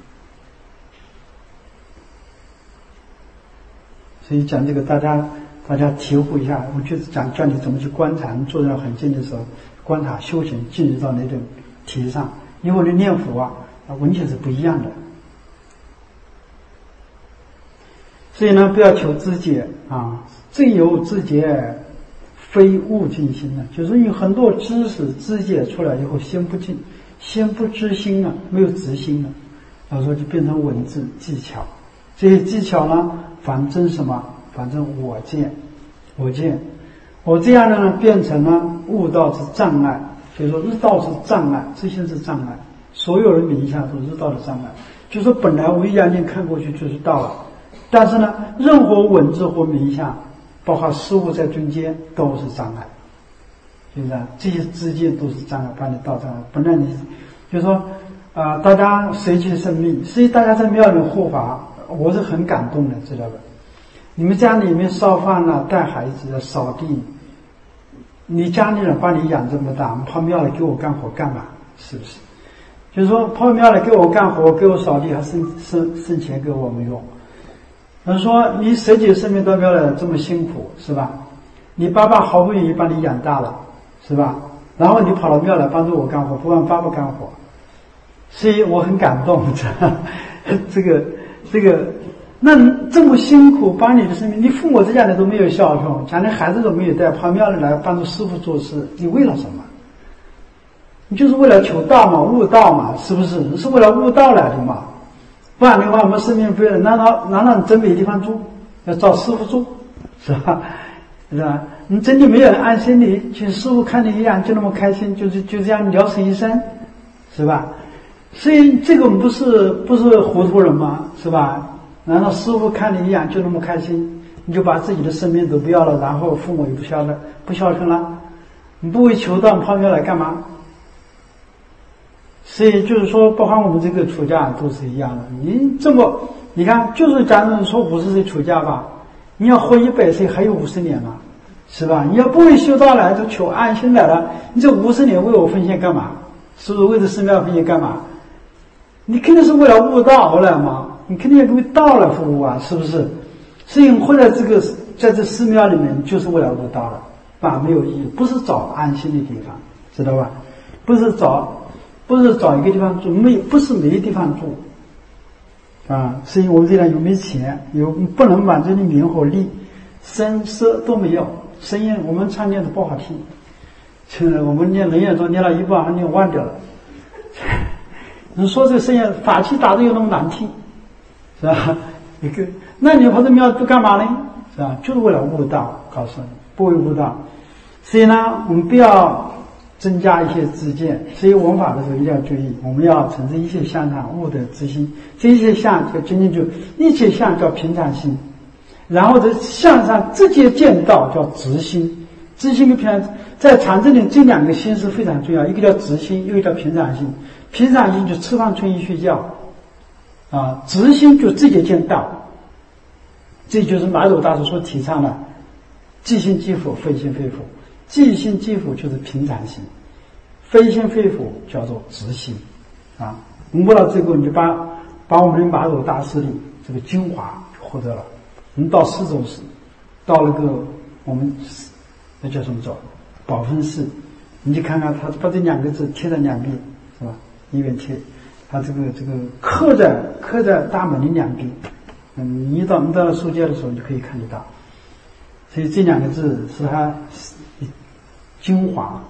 S1: 所以讲这个，大家体会一下。我就是教你怎么去观察，你坐在很近的时候观察修行，进入到那种体系上，因为你念佛完全是不一样的。所以呢，不要求知解正有知解，非悟尽心了。就是有很多知识知解出来以后，先不进，先不知心了，没有直心了，然后说就变成文字技巧。这些技巧呢，反正什么？反正我见，我这样的呢，变成了悟道之障碍。所以说，日道是障碍，知心是障碍。所有人名相都是日道的障碍。就是说，本来我一眼睛看过去就是道了，但是呢，任何文字或名相，包括事物在中间都是障碍， 就是这样，这些知见都是障碍，把你道障碍，本来你就是说大家随其生命，所以大家在庙里护法，我是很感动的，知道吧？你们家里面烧饭啊，带孩子扫地，你家里人把你养这么大，跑庙里给我干活干嘛？是不是？就是说跑庙里给我干活，给我扫地，还生钱给我们用。他说你舍己生命到庙里这么辛苦，是吧？你爸爸好不容易把你养大了，是吧？然后你跑到庙来帮助我干活，不帮爸爸干活，所以我很感动。这个，那这么辛苦把你的生命，你父母之家人都没有孝顺，将来孩子都没有带，跑庙里来帮助师父做事，你为了什么？你就是为了求道嘛，悟道嘛，是不是？是为了悟道来的嘛？不然的话，我们生命废了，难道你真没地方住？要找师父住，是吧？是吧？你真的没有人安心你，其实师父看你一样就那么开心，就这样了此一生，是吧？所以这个我们不是糊涂人吗？是吧？难道师父看你一样就那么开心，你就把自己的生命都不要了，然后父母也不孝顺了？你不为求道，你跑庙来干嘛？所以就是说，包括我们这个出家都是一样的。你看，就是假如说50岁出家吧，你要活100岁，还有50年嘛，是吧？你要不为修道来，就求安心来了，你这50年为我奉献干嘛？是不是为了寺庙奉献干嘛？你肯定是为了悟道来嘛，你肯定要为道来服务啊，是不是？所以你会在这寺庙里面，就是为了悟道了，没有意义，不是找安心的地方，知道吧？不是找一个地方住，不是没地方住所以我们这样又没钱，又不能把这里名和利声色都没有，声音我们唱念的不好听，我们念人演中念了一半还念忘掉了。你说这个声音法器打得又那么难听，是吧？那你跑这庙都干嘛呢？是吧？就是为了悟道，告诉你不为悟道。所以呢，我们不要增加一些知见，所以闻法的时候一定要注意，我们要存着一切相常悟的之心。这一切相就仅仅就一切相叫平常心，然后在相上直接见道叫直心。直心跟平常，在禅这里这两个心是非常重要，一个叫直心，一个叫平常心。平常心就吃饭穿衣睡觉直心就直接见道。这就是马祖大师所提倡的即心即佛，非心非佛。即心即佛就是平常心，非心非佛叫做直心悟到这个，你就把我们的马祖大师的这个精华获得了。我们到四宗寺，到那个我们那叫什么叫宝分寺，你去看看他把这2个字贴在两边，是吧？一边贴，他这个刻在大门的两边。你到了书街的时候，你就可以看得到。所以这2个字是他精华。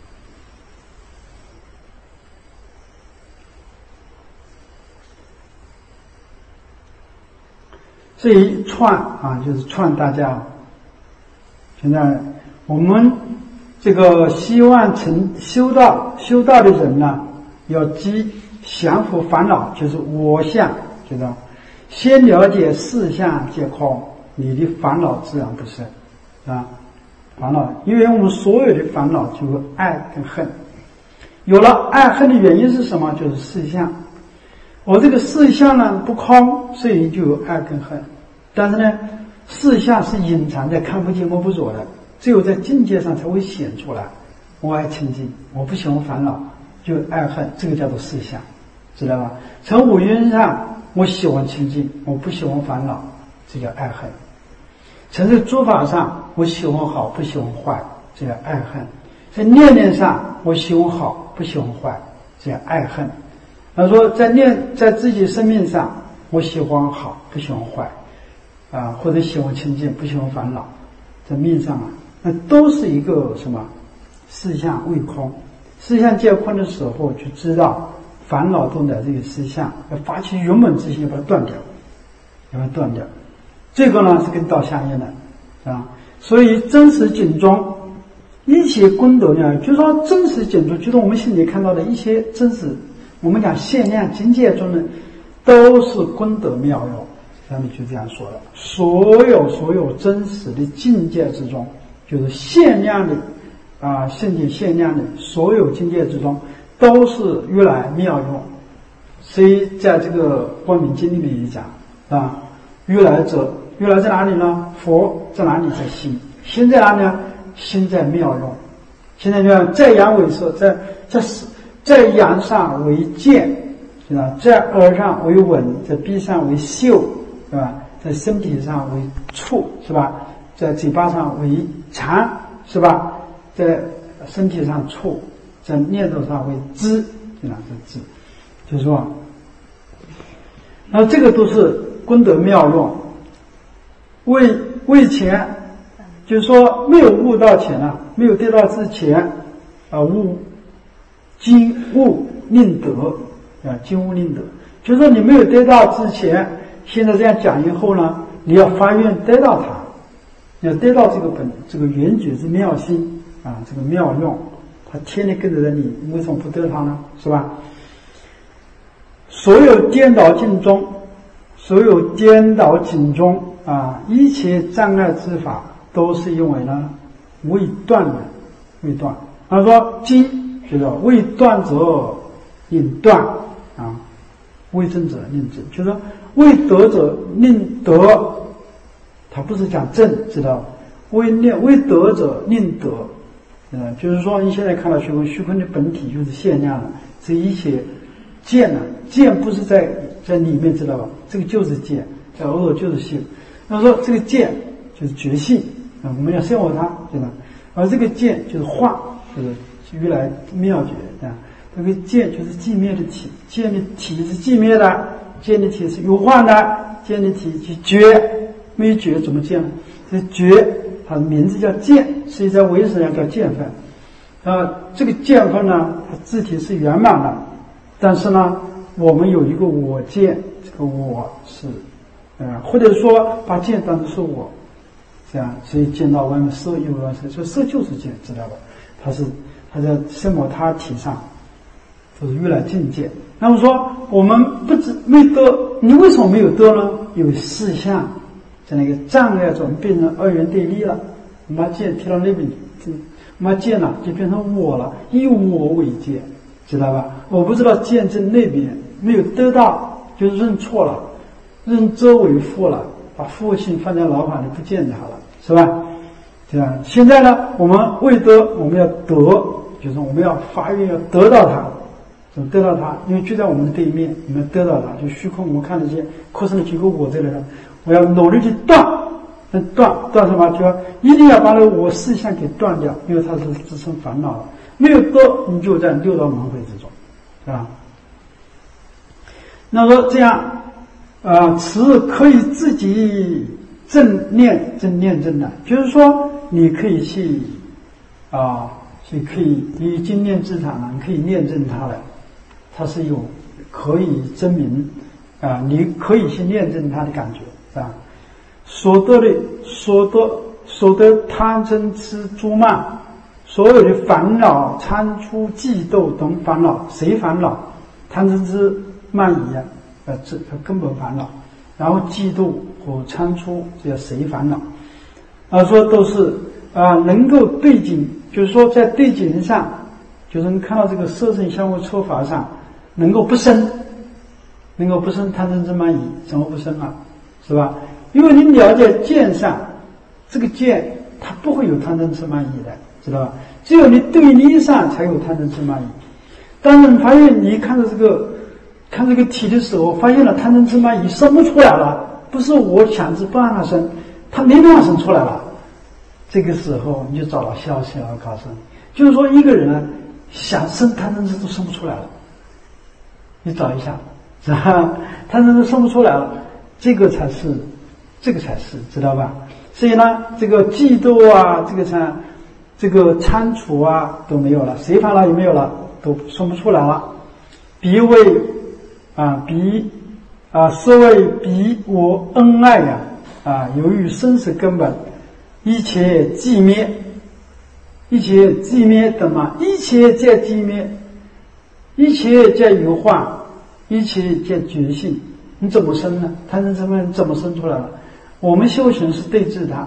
S1: 所以就是劝大家。现在我们这个希望修道的人呢，要降伏烦恼，就是我相，知道？先了解四相皆空，你的烦恼自然不生烦恼，因为我们所有的烦恼就是爱跟恨。有了爱恨的原因是什么？就是四相。我这个四相呢不空，所以就有爱跟恨。但是呢，四相是隐藏在看不见摸不着的，只有在境界上才会显出来。我爱清净，我不喜欢烦恼，就爱恨，这个叫做四相，知道吧？从五蕴上，我喜欢清净，我不喜欢烦恼，这叫爱恨。从这个诸法上，我喜欢好，不喜欢坏，这叫爱恨。在念上，我喜欢好，不喜欢坏，这叫爱恨。他说在自己生命上，我喜欢好，不喜欢坏或者喜欢清净，不喜欢烦恼，在命上那都是一个什么？四相未空。四相皆空的时候，就知道烦恼都来自于四相，要发起圆满之心，把它断掉。这个呢是跟道相应的所以真实警中一切功德呢，就是说真实警中，就是我们心里看到的一些真实，我们讲限量境界中的都是功德妙用。他们就这样说了，所有真实的境界之中，就是限量的圣解限量的所有境界之中，都是如来妙用。所以在这个光明经里面也讲如来在哪里呢？佛在哪里？在心。心在哪里呢？心在妙用。现在就在阳为色，在阳上为见，是吧？在耳上为闻，在鼻上为嗅，是吧？在身体上为触，是吧？在嘴巴上为尝，是吧？在身体上触，在念头上为知，是知。就是说，那这个都是功德妙用。为前，就是说没有悟到前没有得到之前今悟令得今悟令得，就是说你没有得到之前，现在这样讲以后呢，你要发愿得到它，你要得到这个圆觉之妙心这个妙用，它天天跟着你，你为什么不得它呢？是吧？所有颠倒境中一切障碍之法都是因为呢未断。他说经就是未断者令断未证者令证，就是说未得者令得，他不是讲证，知道吧？未得者令得，就是说你现在看到虚空的本体就是限量的，这一切见见不是在里面，知道吧？这个就是见，在偶尔就是性。那说这个见就是觉性我们要生活它，对吧？而这个见就是化，就是如来妙觉这个见就是寂灭的体，见的体是寂灭的，见的体是有化的，见的体是觉，没有觉怎么见？这觉它的名字叫见，实际在唯识上叫见分。这个见分呢，它自体是圆满的，但是呢，我们有一个我见，这个我是或者说把见当作是我，这样，所以见到外面色有了色，所以色就是见，知道吧？它在生摩他体上，就是如来境界。那么说我们没得，你为什么没有得呢？有四项，在那个障碍中变成二元对立了。我们把见提到那边，我们把见就变成我了，以我为见，知道吧？我不知道见证那边没有得到，就是认错了，认遮为父了，把父亲放在牢房里不见他了，是吧？这样，现在呢，我们未得，我们要得，就是我们要发愿要得到它，怎么得到它？因为就在我们的对面，我们要得到它，就虚空。我们看那些扩生的结果，我这里呢，我要努力去断什么？就要一定要把那个我思想给断掉，因为它是自身烦恼了。没有得，你就在六道轮回之中，是吧？那么这样。此可以自己正念正的，就是说你可以去可以以经念之场你可以念证它的，它是有可以证明你可以去念证它的感觉，是吧？所得贪嗔痴诸慢，所有的烦恼参出嫉妒等烦恼，谁烦恼？贪嗔痴慢疑这根本烦恼，然后嫉妒和参出，这叫谁烦恼？说都是能够对境，就是说在对境上，就是你看到这个色身相互处法上，能够不生贪嗔痴慢疑，怎么不生是吧？因为你了解见上，这个见它不会有贪嗔痴慢疑的，知道吧？只有你对立上才有贪嗔痴慢疑。但是你发现你看这个体的时候，发现了贪嗔痴慢疑生不出来了，不是我强制不让它生，它没办法生出来了。这个时候你就找到消息了，告诉你，就是说一个人想生贪嗔痴都生不出来了，你找一下，是吧？贪嗔痴生不出来了，这个才是，知道吧？所以呢，这个嫉妒这个参除都没有了，谁烦恼也没有了，都生不出来了。彼为是为彼我恩爱由于生死根本，一切寂灭的嘛，一切皆寂灭，一切皆有化，一切皆觉性。你怎么生呢？贪嗔痴慢怎么生出来了？我们修行是对治它，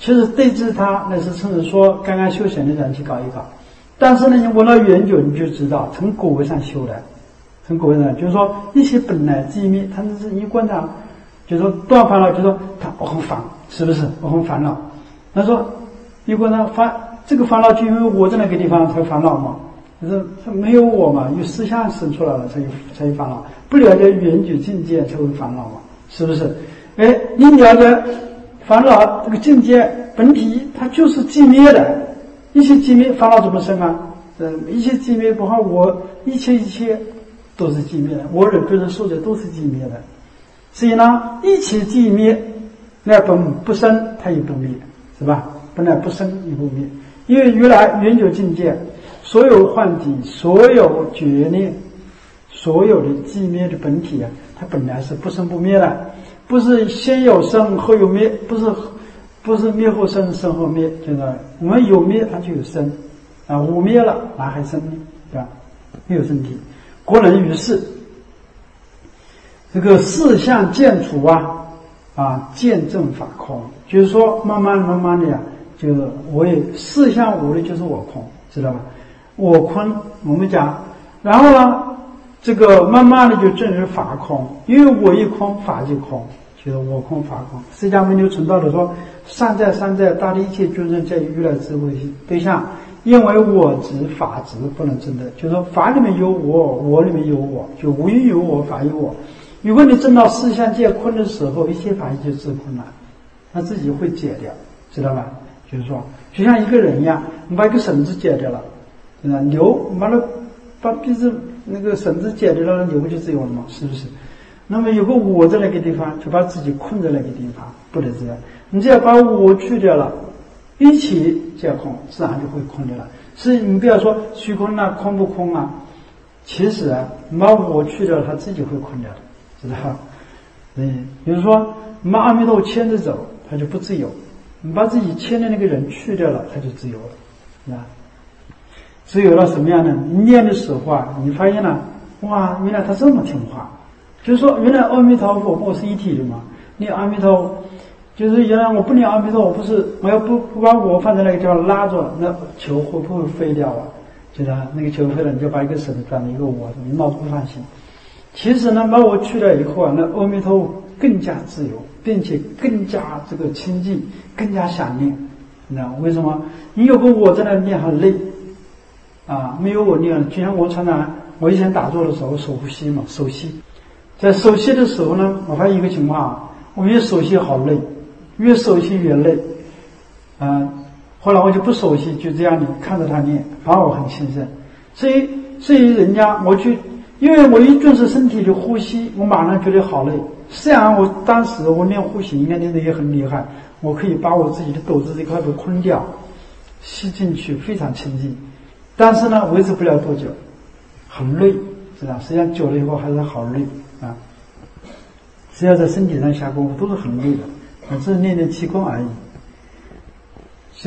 S1: 其实对治它那是趁着说刚刚修行的人去搞一搞，但是呢，你闻到圆久你就知道从果位上修的，从果位上就是说一切本来寂灭，他们是一观察，就是说断烦恼，就是说我很烦，是不是？我很烦恼。他说一观察这个烦恼就因为我在那个地方才烦恼嘛，就是没有我嘛，有思想生出来了才有烦恼，不了解圆久境界才会烦恼嘛，是不是？哎，你了解烦恼这个境界本体，它就是寂灭的，一切寂灭，烦恼怎么生啊？一切寂灭不好，我一切都是寂灭的，我人跟人受者都是寂灭的，所以呢，一切寂灭，那本不生，它也不灭，是吧？本来不生也不灭，因为原来圆久境界，所有幻体，所有觉念，所有的寂灭的本体啊，它本来是不生不灭的，不是先有生后有灭，不是灭后生，生后灭，就是我们有灭它就有生啊，无灭了哪还生呢？对吧？没有身体，国人于是这个四相见除见证法空，就是说慢慢的呀，就是我也四相无的就是我空，知道吧？我空我们讲，然后呢，这个慢慢的就证实法空，因为我一空法就空，就是我空法空。释迦牟尼成道的说，善哉善哉，大地一切众生在于如来智慧对象，因为我执法执不能证得，就是说法里面有我，我里面有我，就无因有我，法有我。如果你证到四相皆空的时候，一切法就自空了，他自己会解掉，知道吧？就是说，就像一个人一样，你把一个绳子解掉了，牛把鼻子那个绳子解掉了，牛不就自由了吗？是不是？那么有个我在那个地方，就把自己困在那个地方，不得这样。你只要把我去掉了，一切皆空，自然就会空掉了。所以你不要说虚空啊，空不空啊，其实啊，你把我去掉了，他自己会空掉的。知道吧？比如说你把阿弥陀牵着走，他就不自由；你把自己牵的那个人去掉了，他就自由了，是吧？自由了什么样呢？你念的时候啊，你发现了，哇，原来他这么听话，就是说原来阿弥陀佛跟我是一体的嘛。念阿弥陀，就是原来我不念阿弥陀，我不是我要不把我放在那个地方拉着，那球会不会飞掉啊？觉得那个球飞了，你就把一个手转了一个我，你脑子不放心。其实呢，把我去了以后啊，那阿弥陀佛更加自由，并且更加这个亲近，更加想念。你知道为什么？你有个我在那念很累啊，没有我念，就像我常常我以前打坐的时候手呼吸嘛，手吸，在手吸的时候呢，我发现一个情况啊，我越手吸好累，越手吸越累，后来我就不手吸，就这样你看着他念，反而我很轻松。所以人家我去。因为我一重视身体的呼吸，我马上觉得好累。虽然我当时我练呼吸应该练得也很厉害，我可以把我自己的肚子这块都空掉，吸进去非常清净，但是呢维持不了多久，很累，是吧？实际上久了以后还是好累啊。只要在身体上下功夫都是很累的，只是练练气功而已。所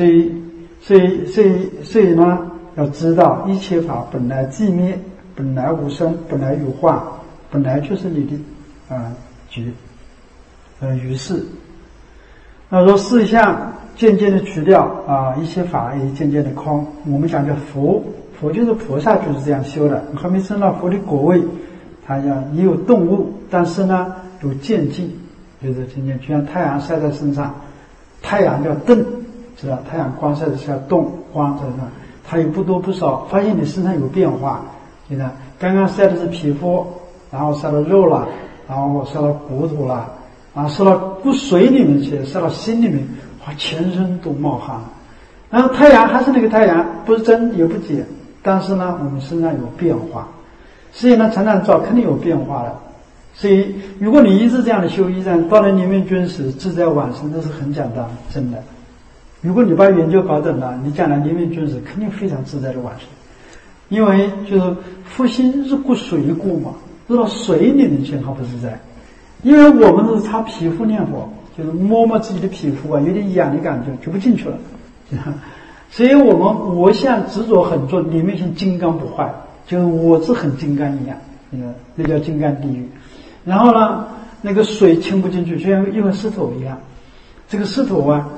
S1: 以呢，要知道一切法本来寂灭，本来无生，本来有幻，本来就是你的觉。于是，那说四相渐渐的除掉一切法也渐渐的空。我们讲叫佛就是菩萨，就是这样修的。还没升到佛的果位，他也有动物，但是呢有渐进，就是渐渐，就像太阳晒在身上，太阳叫灯，知道太阳光晒的像动光在那，它有不多不少，发现你身上有变化。现在刚刚晒的是皮肤，然后晒到肉了，然后晒到骨头了，然后晒到骨髓里面去，晒到心里面，哇，全身都冒汗。然后太阳还是那个太阳，不是增也不减，但是呢，我们身上有变化，所以呢，常常照肯定有变化的。所以，如果你一直这样的修一战，到了临命终时自在往生，这是很简单，真的。如果你把研究搞懂了，你将来临命终时肯定非常自在的往生。因为就是复心入骨髓骨嘛，入到水里面去，它不自在。因为我们都是擦皮肤念佛，就是摸摸自己的皮肤有点痒的感觉就不进去了。所以我相执着很重，里面像金刚不坏，就是我是很金刚一样，那叫金刚地狱。然后呢，那个水清不进去，就像一块石头一样。这个石头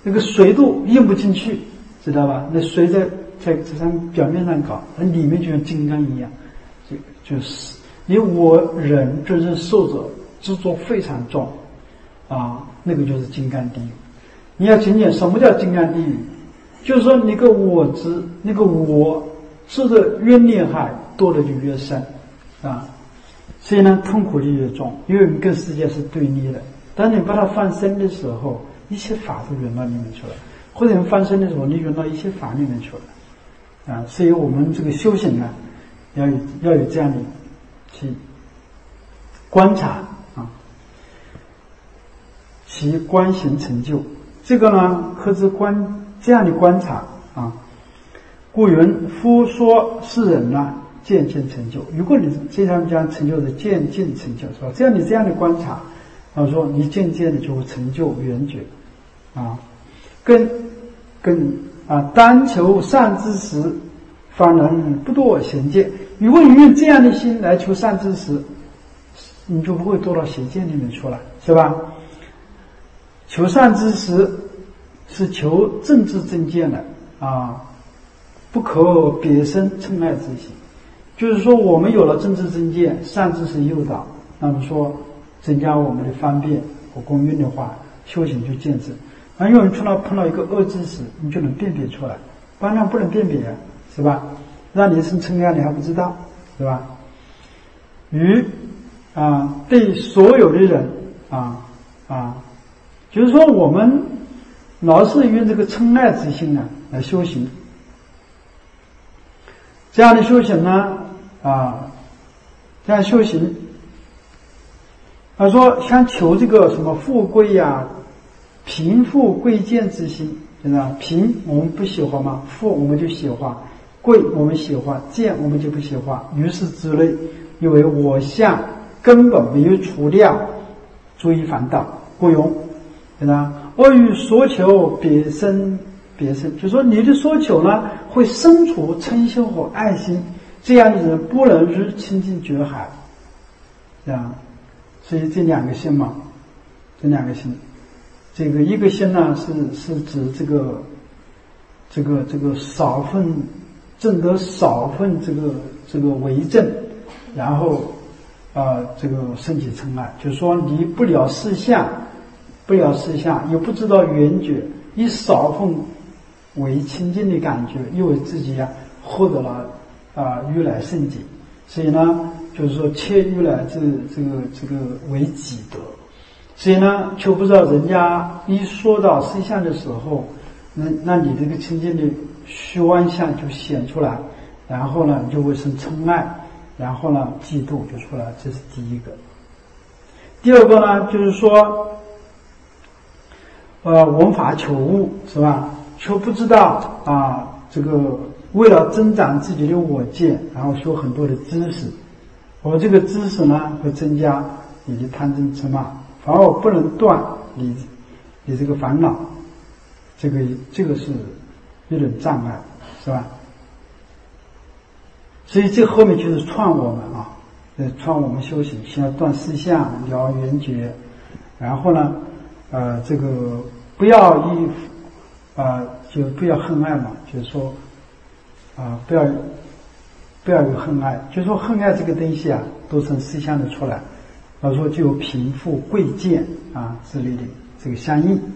S1: 那个水都印不进去，知道吧？那水在这上表面上搞，那里面就像金刚一样，就是因为我人就是受者执着非常重啊，那个就是金刚地狱。你要讲讲什么叫金刚地狱，就是说那个我执，那个我执的越厉害，多的就越深啊，所以呢痛苦就越重，因为你跟世界是对立的。当你把它放生的时候，一切法都涌到里面去了，或者你放生的时候，你涌到一切法里面去了啊。所以我们这个修行呢，要有这样的去观察啊，其观行成就。这个呢，可知这样的观察啊，故云夫说世人呢渐进成就。如果你这样讲成就的渐进成就，是吧？这样的观察，说你渐渐的就会成就圆觉啊，单求善知识，方能不堕邪见。如果你用这样的心来求善知识，你就不会堕到邪见里面去了，是吧？求善知识是求正知正见的啊，不可别生嗔爱之心。就是说，我们有了正知正见，善知识诱导，那么说增加我们的方便和公允的话，修行就见智。而有人碰到一个恶知识，你就能辨别出来，不然不能辨别，是吧？让你生嗔爱，你还不知道，是吧？对所有的人就是说我们老是用这个嗔爱之心呢来修行，这样的修行呢这样修行，他说想求这个什么富贵贫富贵贱之心，对吧？贫我们不喜欢嘛，富我们就喜欢，贵我们喜欢，贱我们就不喜欢。于是之类，因为我相根本没有除掉，足以反倒，故用，对吧？我与所求别生，就是说你的所求呢，会生出嗔心和爱心，这样的人不能入清净觉海，所以这两个心嘛，这个一个心呢是指这个少分证得少分这个为正，然后这个升起嗔爱，就是说离不了四相，又不知道圆觉，以少分为清净的感觉，因为自己获得了如来圣解，所以呢就是说切如来这个为己得。所以呢，就不知道人家一说到实相的时候，那你这个清净的虚妄相就显出来，然后呢，你就会生嗔爱，然后呢，嫉妒就出来，这是第一个。第二个呢，就是说，闻法求悟，是吧？就不知道这个为了增长自己的我见，然后学很多的知识，我这个知识呢，会增加你的贪嗔痴慢。反而不能断你这个烦恼，这个是一种障碍，是吧？所以这后面就是创我们创我们修行，先要断四相，了圆觉，然后呢，这个不要就不要恨爱嘛，就是说不要有恨爱，就是说恨爱这个东西都从四相的出来。说就有贫富贵贱之类的这个相应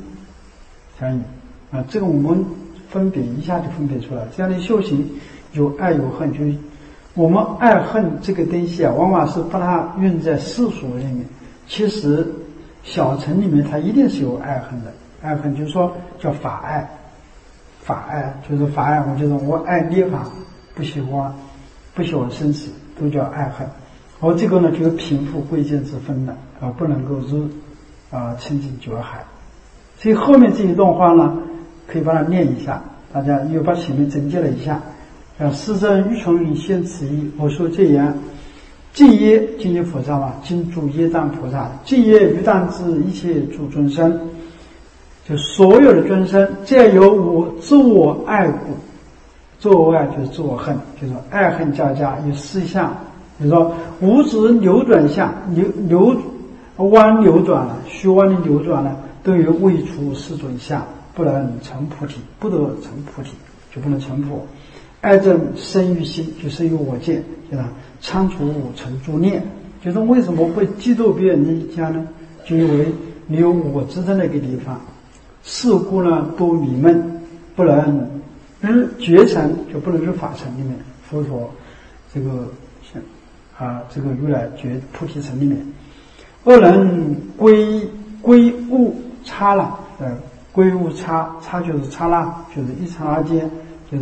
S1: 这个我们分别一下就分别出来。这样的修行有爱有恨，就是我们爱恨这个东西往往是把它用在世俗里面，其实小乘里面它一定是有爱恨的。爱恨就是说叫法爱就是法爱，我就是我爱涅槃，不喜欢生死，都叫爱恨。而这个呢，就是贫富贵贱之分的不能够入清净觉海。所以后面这一段话呢，可以把它念一下，大家又把前面整理了一下。世尊欲从现此意，我说这言，净业菩萨嘛，净诸业障菩萨，净业于当知一切诸众生，就所有的众生，皆由我自我爱故，自我爱就是自我恨，就是爱恨交加，有四相。比如说无指流转相，弯流转了，虚妄的流转了，都有未出四种相， 不能成菩提，不得成菩提，就不能成佛。爱憎生于心，就生于我见，对吧？参除成诸念，就是为什么会嫉妒别人的家呢？就因为你有我执的那个地方，事故呢多迷闷，不能入觉尘，就不能入法尘里面。佛陀这个这个如来觉菩提尘里面，恶人归悟刹那，归悟刹就是刹那，就是一刹那间，就是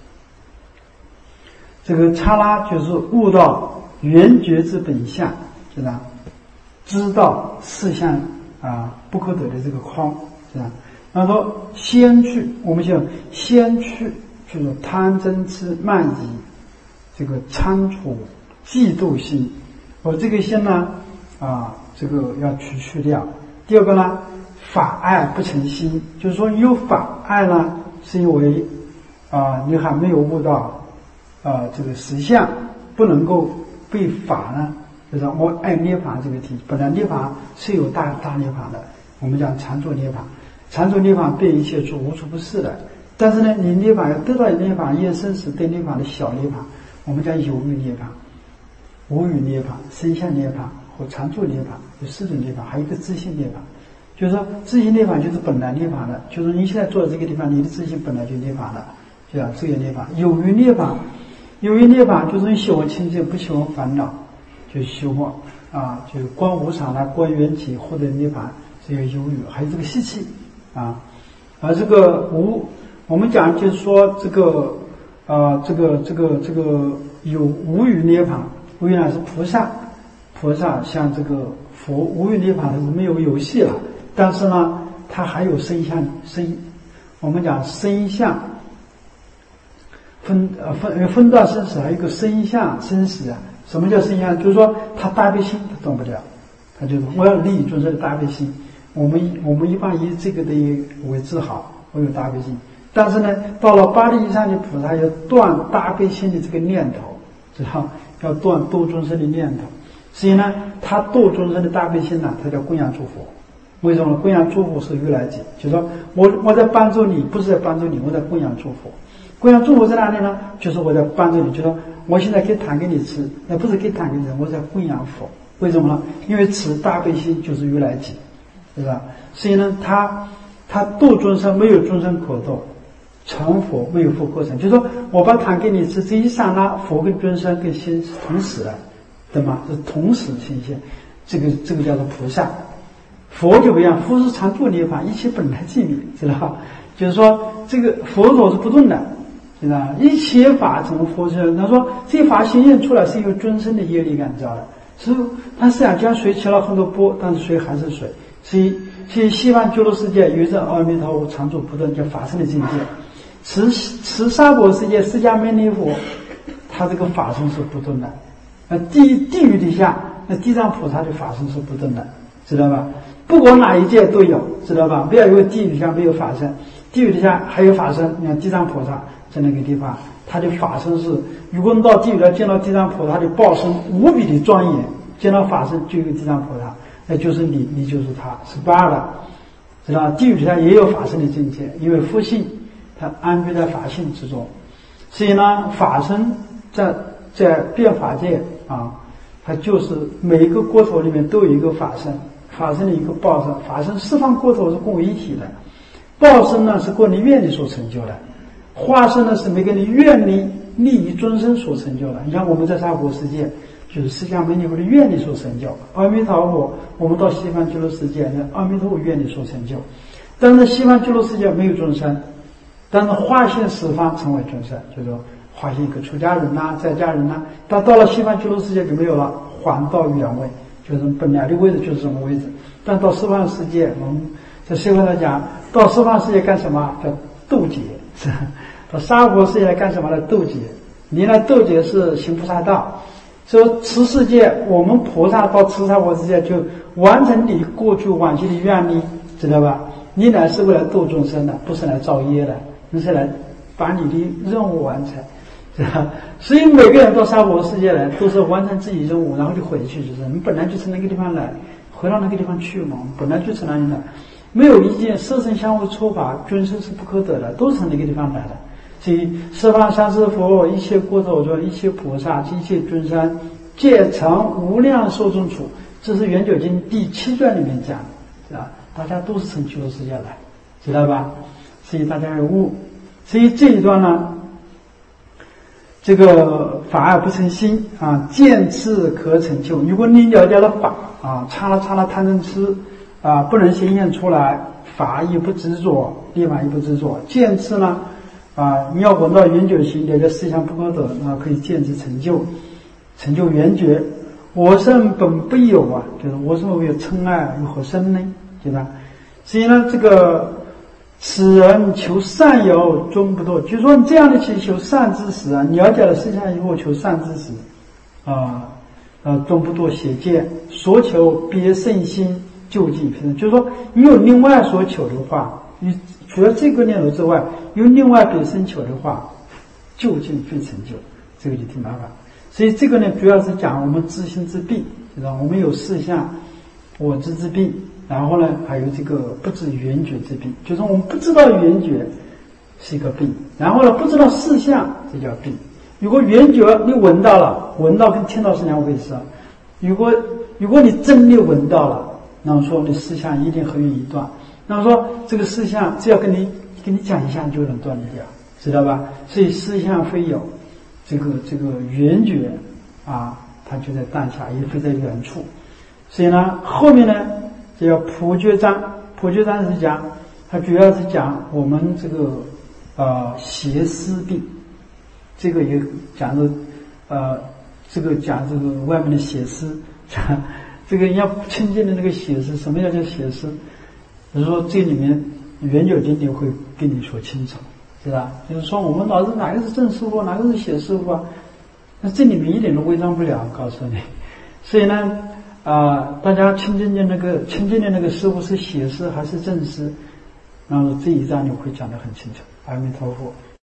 S1: 这个刹那就是悟到缘觉之本相，是吧？知道四相不可得的这个空，是吧？那说先去，我们就先去就是贪嗔痴慢疑，这个参除嫉妒心，这个心呢这个要去掉。第二个呢，法爱不成心，就是说你有法爱呢，是因为你还没有悟到这个实相，不能够被法呢，就是我爱涅槃这个题，本来涅槃是有大涅槃的，我们讲常住涅槃，常住涅槃变一切处无处不是的。但是呢，你涅槃要得到涅槃，业生死对涅槃的小涅槃，我们讲有余涅槃、无余涅槃、生相涅槃和常住涅槃，有四种涅槃，还有一个自性涅槃。就是说自性涅槃就是本来涅槃的，就是你现在坐在这个地方，你的自性本来就涅槃的，这样这个涅槃。有余涅槃，有余涅槃就是你喜欢清净，不喜欢烦恼，就喜欢就是观无常观缘起获得涅槃，这个有余。还有这个习气而这个我们讲就是说这个有无余涅槃，无余呢是菩萨像这个佛无余涅槃它是没有游戏了，但是呢它还有生相我们讲生相分段生死，还有一个生相生死什么叫生相？就是说他大悲心他动不了，他就是我要利益众生的大悲心。我们一般以这个的为自豪，我有大悲心。但是呢，到了八地以上的菩萨要断大悲心的这个念头，知道要断度众生的念头。所以呢，他度众生的大悲心呢，他叫供养诸佛。为什么供养诸佛是如来己？就是说我在帮助你，不是在帮助你，我在供养诸佛。供养诸佛在哪里呢？就是我在帮助你，就是说我现在可以谈给你吃，那不是可以谈给你吃，我在供养佛。为什么呢？因为此大悲心就是如来己，对吧？所以呢，他度众生没有众生可度，成佛没有佛可成。就是说我把谈给你吃，这一刹那，佛跟众生跟心是同时的，对吗？是同时显现，这个叫做菩萨。佛就不一样，佛是常住涅槃，一切本来寂灭，知道吧？就是说这个佛陀是不动的，知道吧？一切法从佛身，他说这些法显现出来是由众生的业力感召的，是他实际上将水起了很多波，但是水还是水。所以西方极乐世界有一阵阿弥陀佛常住不动，叫法身的境界。持娑婆世界释迦牟尼佛，他这个法身是不动的。地狱底下，那地藏菩萨的法身是不动的，知道吧？不管哪一界都有，知道吧？不要以为地狱底下没有法身，地狱底下还有法身。你看地藏菩萨在那个地方，他的法身是，如果你到地狱来见到地藏菩萨的报身无比的庄严，见到法身就有地藏菩萨，那就是你就是他，是不二的，知道吧？地狱底下也有法身的境界，因为佛性它安居在法性之中，所以呢，法身在变法界它就是每一个国土里面都有一个法身，法身的一个报身，法身四方国土是共为一体的，报身呢是各你愿力所成就的，化身呢是每个人愿力利益众生所成就的。你像我们在娑婆世界，就是释迦牟尼佛的愿力所成就，阿弥陀佛我们到西方极乐世界，阿弥陀佛愿力所成就。但是西方极乐世界没有众生，但是化现十方成为众生，就是说化现一个出家人在家人但到了西方极乐世界就没有了，还到原位，就是本来的位置就是什么位置。但到十方世界，我们在社会上讲，到十方世界干什么？叫斗劫，是吧？到娑婆世界来干什么？来斗劫。你来斗劫是行菩萨道。所以持世界，我们菩萨到持娑婆世界就完成你过去往昔的愿力，知道吧？你乃是为了度众生的，不是来造业的，你是来把你的任务完成，是吧？所以每个人到娑婆世界来都是完成自己任务，然后就回去，就是你本来就从那个地方来，回到那个地方去嘛，本来就从那里来。 没有一件色身相互错法，均身是不可得的，都是从那个地方来的。所以十方三世佛，一切国土中，一切菩萨，一切众生，皆成无量寿终处。这是《圆觉经》第7卷里面讲的，是吧？大家都是从极乐世界来，知道吧？所以大家要悟。所以这一段呢，这个法而不成心啊，见智可成就。如果你了解了法啊，刹那贪嗔痴啊，不能显现出来，法亦不执着，立马亦不执着。见智呢啊，你要闻到圆觉行，了解思想不可得啊，可以见智成就，成就圆觉。我生本不有啊，就是我生没有嗔爱，又何生呢？对吧？所以呢，这个此人求善有终不堕。就是说，你这样的去求善知识啊，了解了思想以后求善知识终不堕邪见，所求别圣心究竟平。就是说，你有另外所求的话，你除了这个念头之外，有另外别生求的话，究竟非成就，这个就挺麻烦。所以这个呢，主要是讲我们自心自闭，知道我们有四项我知之病，然后呢，还有这个不知圆觉之病，就是我们不知道圆觉是一个病，然后呢，不知道四项，这叫病。如果圆觉你闻到了，闻到跟听到是两回事。如果你真的闻到了，那么说你四项一定合于一断。那么说这个四项只要跟你讲一下就能断掉，知道吧？所以四项非有。这个圆觉啊，它就在当下，也非在远处。所以呢，后面呢，这叫普觉章。普觉章是讲，它主要是讲我们这个邪思病，这个也讲的这个讲这个外面的邪思，讲这个要清净的那个邪思。什么叫邪思？就是说这里面圆觉经典会跟你说清楚。是吧？就是说我们老是哪个是正师傅，哪个是邪师傅啊？那这里面一点都伪装不了，告诉你。所以呢，大家亲近的那个师傅是邪师还是正师？然后这一章你会讲得很清楚。阿弥陀佛。